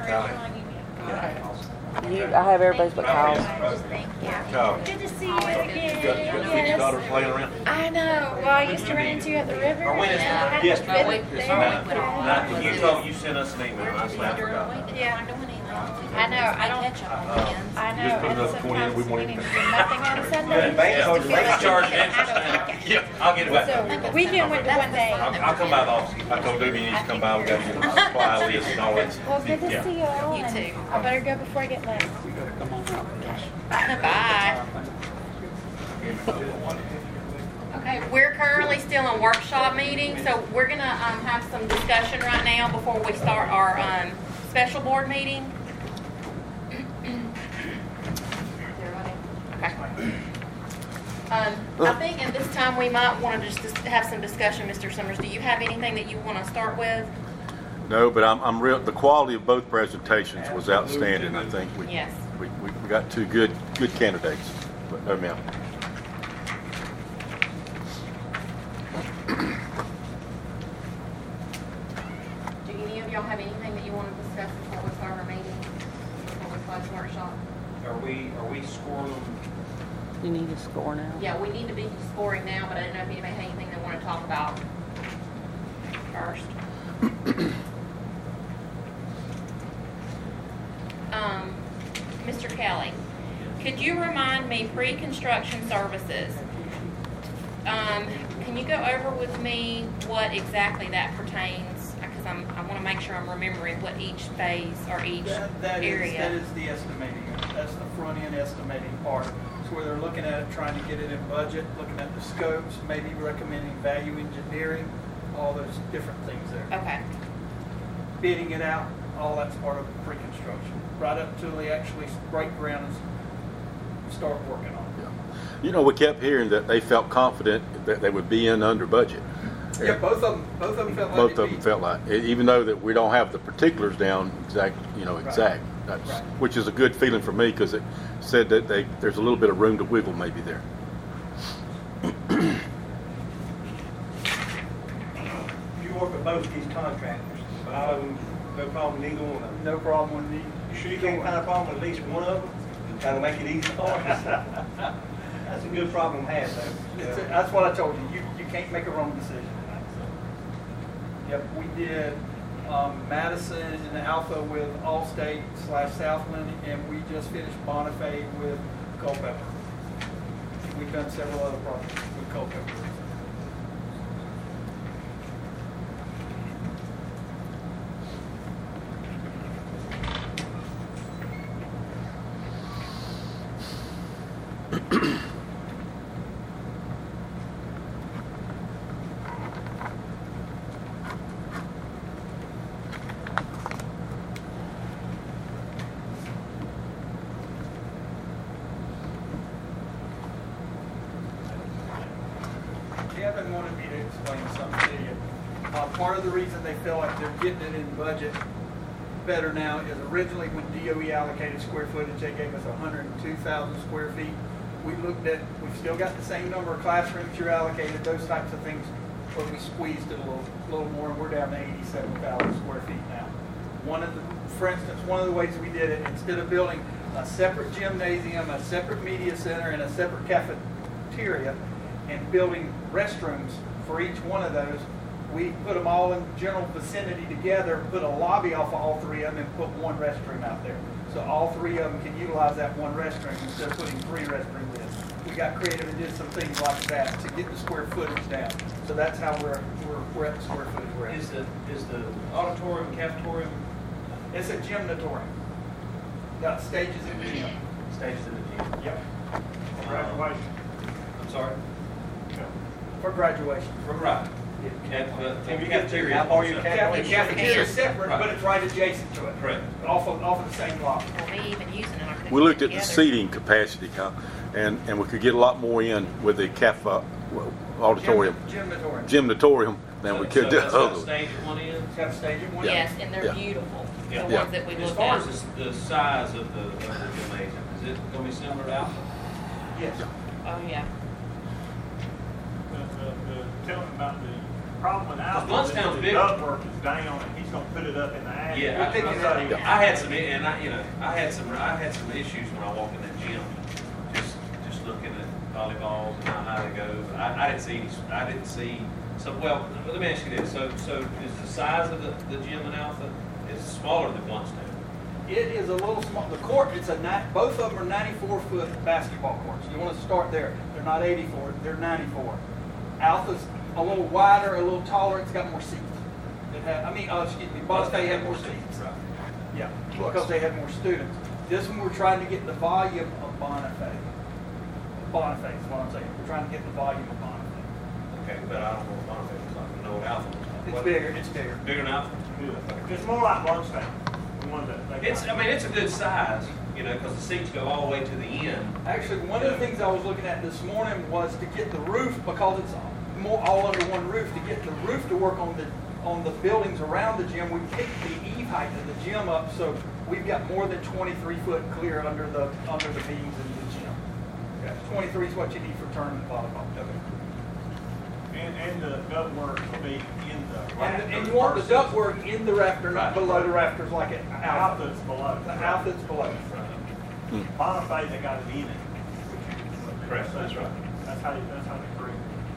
I have everybody's but Kyle's. Kyle, Good to see you you again. got $50 laying around? I know. Well, I used to run into you at the river. Or when is and yes, I hadn't been there. Now, you told you sent us an email. I forgot. Yeah. I know. I don't. I know. Just put another 20 in, we won't we need even- to do nothing on Sunday. Yeah. Charge it interest now. Yeah, I'll get it back. So weekend went to one day. I'll come by the office. I told Debbie he needs to come by, we gotta get a supply list and all that. Well, good to see you all. You and too. I better go before I get late. Bye. Okay, we're currently still in workshop meeting, so we're gonna have some discussion right now before we start our special board meeting. Okay. I think at this time we might want to just have some discussion, Mr. Summers. Do you have anything that you want to start with? No, but I'm real, the quality of both presentations was outstanding, I think. Yes. We got two good candidates. But, no, ma'am. Do any of y'all have anything that you want to discuss before we start our meeting? Before we close the workshop? Are we scoring them? You need a score now. Yeah, we need to be scoring now, but I didn't know if anybody had anything they want to talk about first. Mr. Kelly, could you remind me pre-construction services? Can you go over with me what exactly that pertains? Because I want to make sure I'm remembering what each phase or each That area. is the estimating. That's the front end estimating part. It's where they're looking at it, trying to get it in budget, looking at the scopes, maybe recommending value engineering, all those different things there. Okay. Bidding it out, all that's part of pre-construction, right up till they actually break ground and start working on it. You know, we kept hearing that they felt confident that they would be in under budget. Yeah, both of them felt like Both of them felt like, even though that we don't have the particulars down exact. which is a good feeling for me because it said that there's a little bit of room to wiggle maybe there. You work with both of these contractors, but I have no problem with either one of them. No problem with me. You sure you can't find a problem with at least one of them? Kind of make it easy for us. That's a good problem to have, though. That's what I told you. You can't make a wrong decision. Yep, we did Madison and Alpha with Allstate / Southland, and we just finished Bonifay with Culpeper. We've done several other projects with Culpeper. Kevin wanted me to explain something to you. Part of the reason they feel like they're getting it in budget better now is originally when DOE allocated square footage, they gave us 102,000 square feet. We looked at, we've still got the same number of classrooms you're allocated, those types of things, but we squeezed it a little more, and we're down to 87,000 square feet now. For instance, one of the ways we did it, instead of building a separate gymnasium, a separate media center, and a separate cafeteria, and building restrooms for each one of those, we put them all in general vicinity together, put a lobby off of all three of them, and put one restroom out there. So all three of them can utilize that one restroom instead of putting three restrooms in. We got creative and did some things like that to get the square footage down. So that's how we're at the square footage we're at. Is the auditorium, cafetorium? It's a gymnatorium. Got stages in the gym. Stages in the gym? Yep. Graduation. I'm sorry? For graduation. Right. Cafeteria. How far you The cafeteria? cafeteria is separate, but it's right adjacent to it. Correct. Off of the same block. Well, me even using it, I couldn't We looked at put the it seating capacity, and we could get a lot more in with the auditorium, Gymnatorium. gymnatorium than we could do It's got other. stage at one end? It's got a stage at one. Yeah. Yes, and they're Yeah. beautiful. Yeah. The ones that we As looked far at. as the size of the gymnasium, is it going to be similar to Alpha? Yes. Oh, yeah. Tell him about the problem with Alpha. Bluntstown's The big. ductwork is down, and he's gonna put it up in the attic. Yeah, We're thinking that- I had some, and I had some issues when I walked in that gym, just looking at volleyballs and how they go. I didn't see. So well, let me ask you this. So is the size of the gym in Alpha is smaller than Bluntstown? It is a little small. The court, both of them are 94-foot basketball courts. You want to start there. They're not 84, they're 94. Alpha's a little wider, a little taller. It's got more seats. Bonifay had more seats. Right. Yeah, because they had more students. This one, we're trying to get the volume of Bonifay. Bonifay is what I'm saying. We're trying to get the volume of Bonifay. Okay, but I don't know what Bonifay looks like. I know what Alpha looks like. It's What- bigger. It's bigger. Bigger than Alpha? It's more like Bluntstown, the one that they. It's a good size, because the seats go all the way to the end. Actually, one of the things I was looking at this morning was to get the roof, because it's more all under one roof, to get the roof to work on the buildings around the gym. We picked the eave height of the gym up, so we've got more than 23 foot clear under the beams in the gym. 23 is what you need for tournament volleyball. And the ductwork will be in the. And you want the ductwork in the rafter, not below the rafters like it. Alpha that's below. The alpha that's below. Bonifay, they got it in it. Correct, that's right. That's how they create.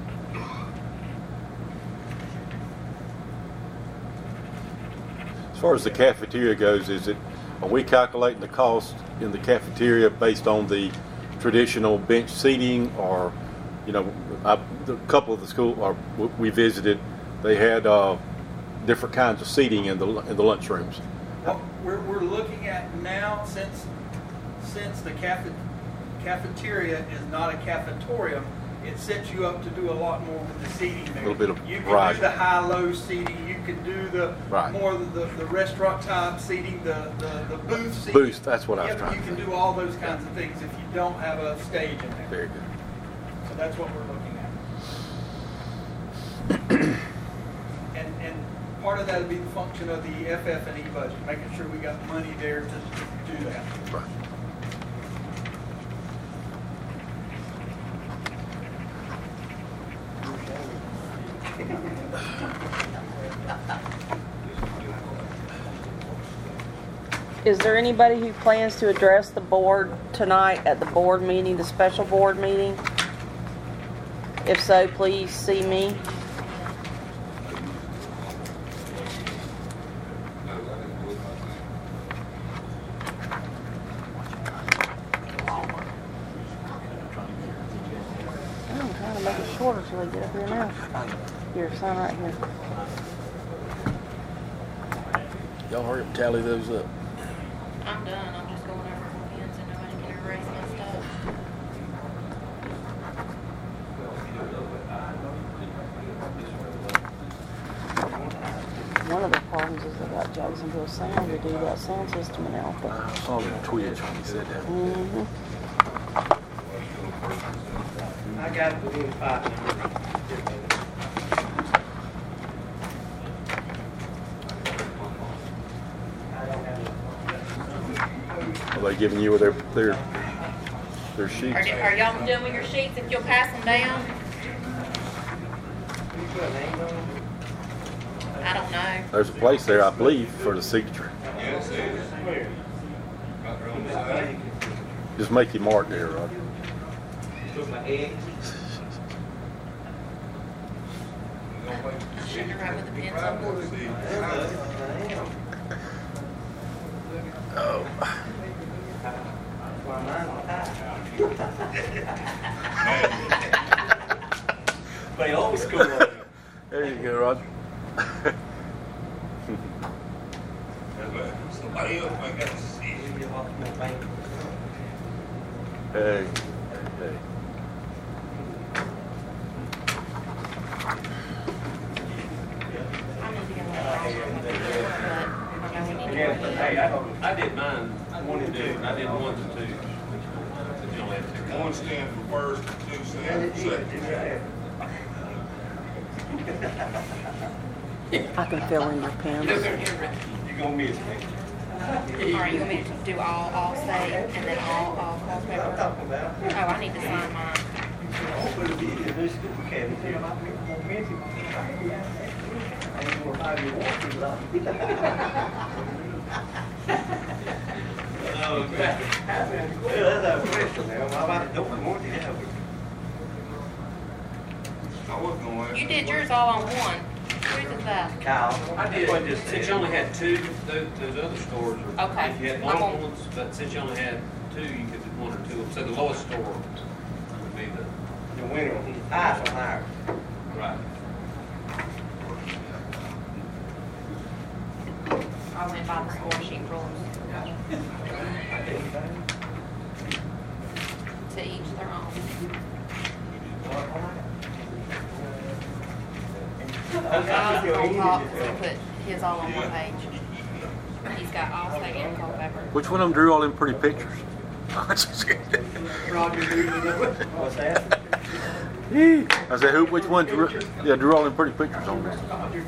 As far as the cafeteria goes, are we calculating the cost in the cafeteria based on the traditional bench seating, or, a couple of the schools we visited, they had different kinds of seating in the lunchrooms. What we're looking at now, since the cafeteria is not a cafetorium, it sets you up to do a lot more with the seating there. A little bit of you can variety. do the high-low seating. You can do the Right. more of the restaurant type seating, the booth seating. Booth, that's what I was Yeah, trying you to can think. do all those kinds of things if you don't have a stage in there. Very good. So that's what we're looking at. And part of that would be the function of the FF&E budget, making sure we got money there to do that. Right. Is there anybody who plans to address the board tonight at the board meeting, the special board meeting? If so, please see me. I'm trying to make it shorter till they get up here now. Here, sign right here. Y'all hurry up and tally those up. I'm done. I'm just going over some pins so nobody can erase my stuff. One of the problems is they got Jacksonville Sound to do that sound system in Alpha. I saw him twitch when he said that. Mm-hmm. I got it within 5 minutes. Are they giving you their sheets? Are y'all done with your sheets if you'll pass them down? I don't know. There's a place there, I believe, for the signature. Just make your mark there, Rod. Shouldn't have right with the pencil. Oh. Play old school. There you go, Rod. Somebody else might got to see it. Hey. Hey. Hey, I did mine 1 and 2. I did 1s and 2s. You only had 2. 1 stand for first, 2 stand for second. I can fill in your pens. You're gonna miss me. Alright, you want me to do all state and then all I'm paper? talking about. Oh, I need to sign mine. You did yours all on one. Whose is that? Kyle. I did. Since you only had 2, those other scores are. Okay. If you had I'm long on- ones, but since you only had 2, you could do 1 or 2. So the lowest score would be the. The winner, highest on ours. Right. I went by the score sheet rules. To each their own. Put his all on one page. He's got all state and Culpeper. Which one of them drew all them pretty pictures? What's that? I said, which one drew all them pretty pictures on this?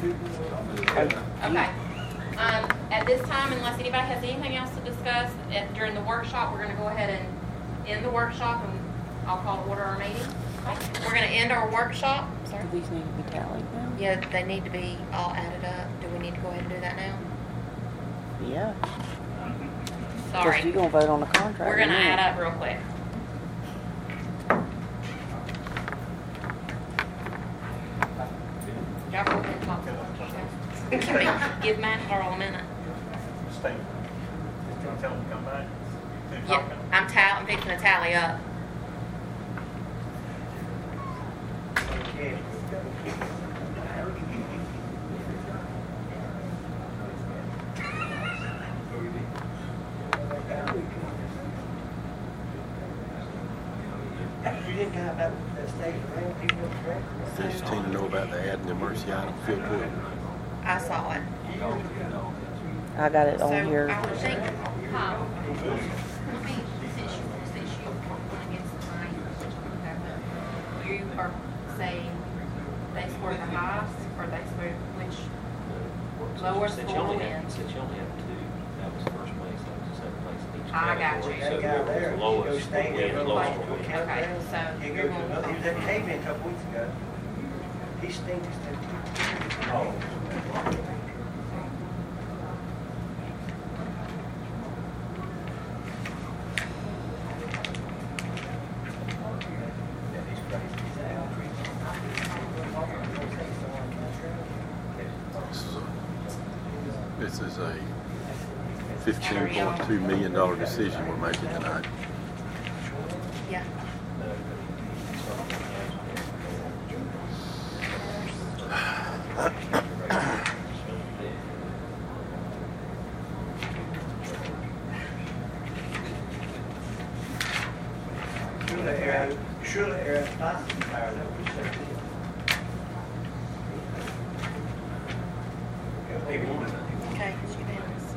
Okay. At this time, unless anybody has anything else to discuss, during the workshop, we're going to go ahead and end the workshop, and I'll call to order our meeting. We're going to end our workshop. Sorry. Do these need to be tallied now? Yeah, they need to be all added up. Do we need to go ahead and do that now? Yeah. Sorry. Because you're going to vote on the contract. We're going to in a minute. add up real quick. Y'all go ahead and talk to them. Give Matt Carl a minute. Stay. Just tell them to come back. Keep Yeah, talking. I'm fixing to tally up. You didn't have that stage around people with track? They just need to know about the ad and the emergency item field trip. I saw it. I got it So on here. I would think, let me, since you went against mine, you are saying they scored the highest, or they scored which? Lower Since you school only have, wins. since you only have two, that was first place, that was the second place in each I got category. you. So That guy whoever there, was he lowest goes would stay win, there. lowest Go would win. Okay, so He you're goes to going another, he was at KB a couple weeks ago. He stinks too. Oh. This is a $15.2 million decision we're making tonight. Yeah. Surely Aaron Tyson's tired of it. He wanted it. Okay, it's unanimous.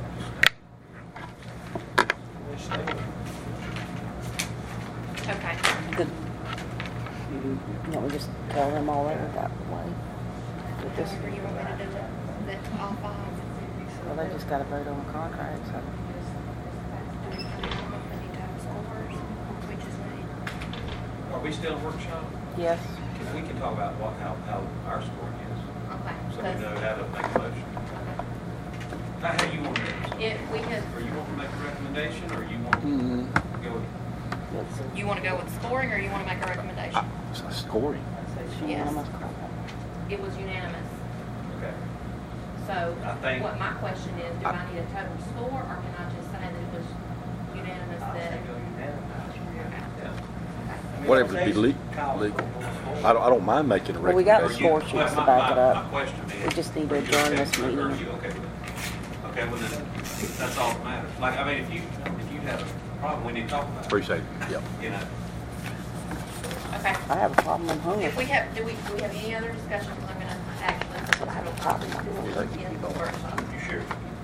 Okay. Good. You want me to just tell them all over that way? With this, However you want me to do it, that's all five. well, they just gotta vote on the contract, so. Are we still in workshop? Yes. Because we can talk about how our scoring is, Okay. so we know how to make a motion. How do you want to do it? If we could, Or you want to make a recommendation, or you want to go with? you want to go with scoring, or you want to make a recommendation? Scoring. Yes. Unanimous. It was unanimous. Okay. So I think- what my question is, do I need a total score, or can I just say that it was unanimous that? Whatever be legal. I don't mind making a Well, we got the recommendation. score sheets to back it My up. question is. We just need to are you adjourn okay this with it, or meeting. are you okay with it? Okay, well then, that's all that matters. Like, I mean, if you have a problem, we need to talk about it. Appreciate it, yep. You know, Okay. I have a problem, I'm hungry. If we have, do we have any other discussions? I'm gonna actually. I have a problem. In the workshop. you sure?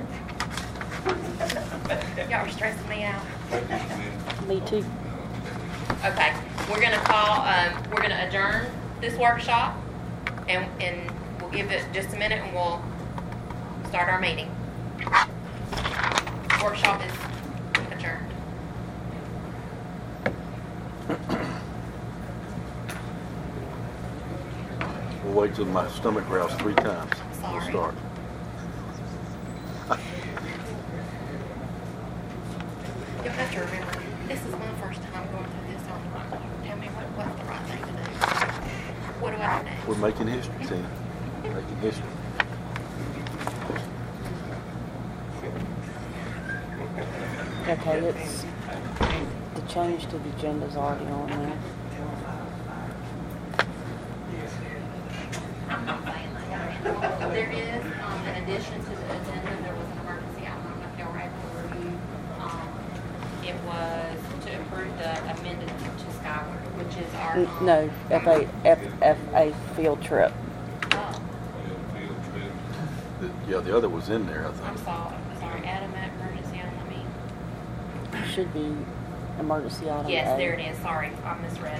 Y'all are stressing me out. Me too. Okay, we're gonna call, we're gonna adjourn this workshop, and we'll give it just a minute, and we'll start our meeting. Workshop is adjourned. We'll wait till my stomach growls 3 times. We'll Sorry. start. You'll have to remember, this is my first time going through this on the record. Tell me what's the right thing to do. What do I do next? We're making history, Tina. Making history. Okay, it's, the change to the agenda's already on there. There is, in addition to the agenda, there was an emergency item, I don't know if y'all were able to review. It was to approve the amended to Skyward, which is our. No, FFA field trip. Oh, Yeah, the other was in there, I I'm think. sorry, Adam, emergency item, let me. Should be emergency item A. Yes, there it is, sorry, I misread.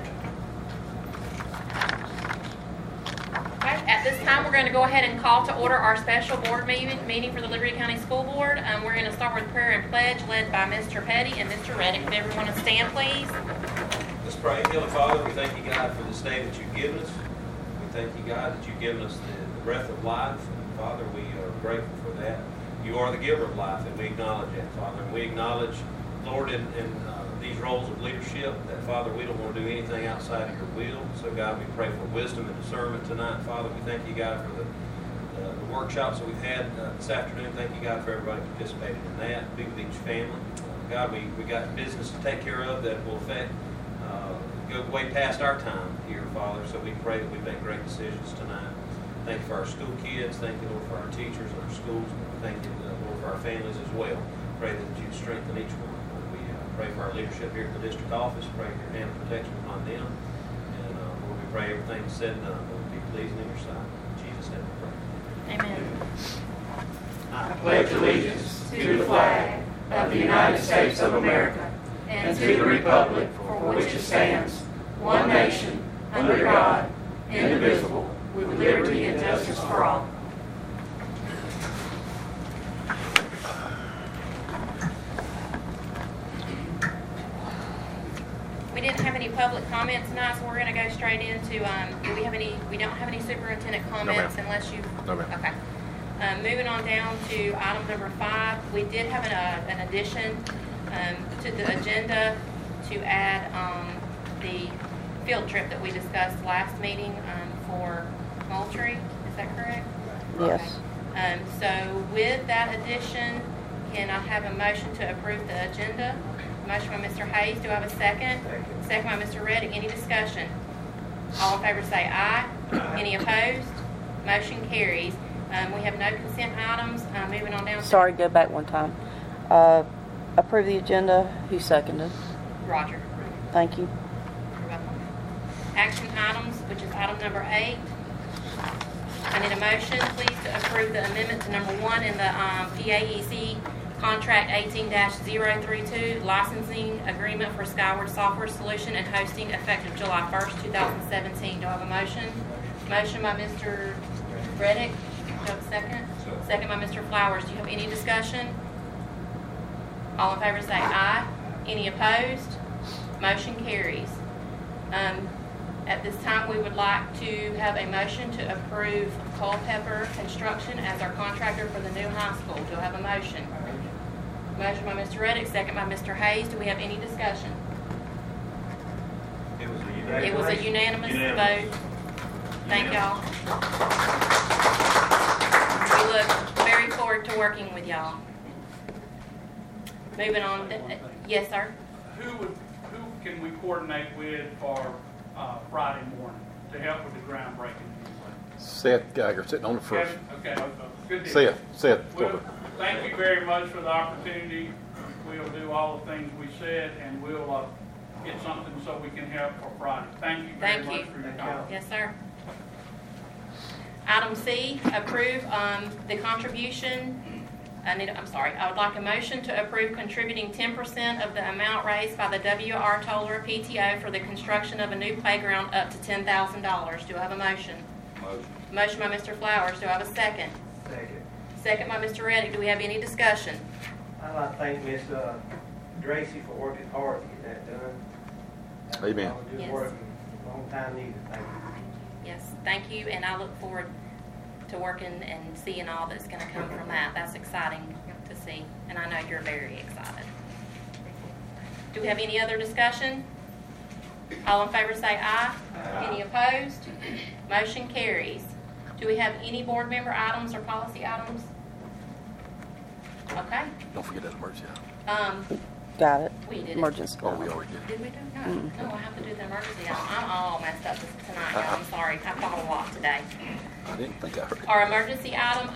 Okay, at this time, we're going to go ahead and call to order our special board meeting for the Liberty County School Board. We're going to start with prayer and pledge led by Mr. Petty and Mr. Reddick. If everyone would stand, please. Let's pray. Heavenly Father, we thank you, God, for this day that you've given us. We thank you, God, that you've given us the breath of life. And Father, we are grateful for that. You are the giver of life, and we acknowledge that, Father. And we acknowledge, Lord, in these roles of leadership, that, Father, we don't want to do anything outside of your will. So, God, we pray for wisdom and discernment tonight. Father, we thank you, God, for the workshops that we've had this afternoon. Thank you, God, for everybody participating in that. Be with each family. God, we got business to take care of that will affect, go way past our time here, Father. So we pray that we make great decisions tonight. Thank you for our school kids. Thank you, Lord, for our teachers and our schools. Thank you, Lord, for our families as well. Pray that you'd strengthen each one. We pray for our leadership here at the district office. Pray for your hand of protection upon them. And Lord, we pray everything said and done will be pleasing in your sight. In Jesus' name we pray. Amen. I pledge allegiance to the flag of the United States of America and to the republic for which it stands, one nation, under God, indivisible, with liberty and justice for all. public comment tonight, so we're gonna go straight into, do we have any, we don't have any superintendent comments ma'am. unless you. No, ma'am. Okay. Moving on down to item number 5, we did have an addition, to the agenda to add, the field trip that we discussed last meeting, for Moultrie, is that correct? Yes. Okay. So with that addition, can I have a motion to approve the agenda? Motion by Mr. Hayes, do I have a second? Second by Mr. Reddick, any discussion? All in favor say aye. Any opposed? Motion carries. We have no consent items. Moving on down to Sorry, go back one time. Approve the agenda. Who seconded? Roger. Thank you. You're welcome. Action items, which is item number 8. I need a motion, please, to approve the amendment to number 1 in the PAEC Contract 18-032 licensing agreement for Skyward Software Solution and hosting effective July 1st, 2017. Do I have a motion? Motion by Mr. Reddick. Do I have a second? Second by Mr. Flowers. Do you have any discussion? All in favor say aye. Any opposed? Motion carries. At this time, we would like to have a motion to approve Culpeper Construction as our contractor for the new high school. Do I have a motion? Motion by Mr. Reddick, second by Mr. Hayes. Do we have any discussion? It was a unanimous vote. Thank y'all. We look very forward to working with y'all. Moving on. Yes, sir. Who can we coordinate with for Friday morning to help with the groundbreaking? Seth Geiger sitting on the first. Okay, good deal. Seth. Well, thank you very much for the opportunity. We'll do all the things we said, and we'll get something so we can help for Friday. Thank you very much for your time. Yes, sir. Item C, approve the contribution. I would like a motion to approve contributing 10% of the amount raised by the W.R. Toller PTO for the construction of a new playground up to $10,000. Do I have a motion? Motion by Mr. Flowers. Do I have a second? Second. Second by Mr. Reddick. Do we have any discussion? I'd like to thank Miss Gracie for working hard to get that done. Amen. Good Yes. work. Long time needed. Thank you. Yes, thank you, and I look forward to working and seeing all that's going to come from that. That's exciting to see, and I know you're very excited. Do we have any other discussion? All in favor say aye. Any opposed? Motion carries. Do we have any board member items or policy items? Okay. Don't forget that emergency. Got it. We did it. Emergency. Oh, we already did. Did we do it? No, I have to do the emergency item. I'm all messed up tonight, y'all. I'm sorry. I thought a lot today. I didn't think I heard it. Our emergency item,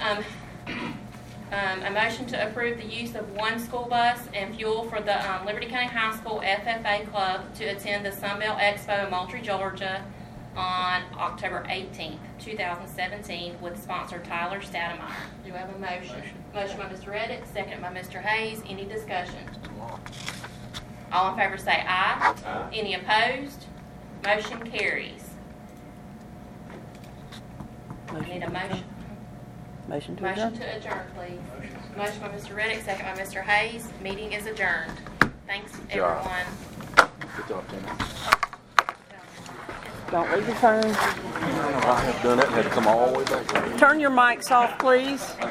a motion to approve the use of one school bus and fuel for the Liberty County High School FFA Club to attend the Sunbelt Expo in Moultrie, Georgia on October 18th, 2017 with sponsor Tyler Stademeyer. Do I have a motion? Motion by Mr. Reddick, second by Mr. Hayes. Any discussion? All in favor say aye. Any opposed? Motion carries. I need a motion. Motion to Motion adjourn. to adjourn, please. Motion by Mr. Reddick, second by Mr. Hayes. Meeting is adjourned. Thanks, job. everyone. Good job, Tina. Don't leave your phone. I have done that and had to come all the way back. Turn your mics off, please.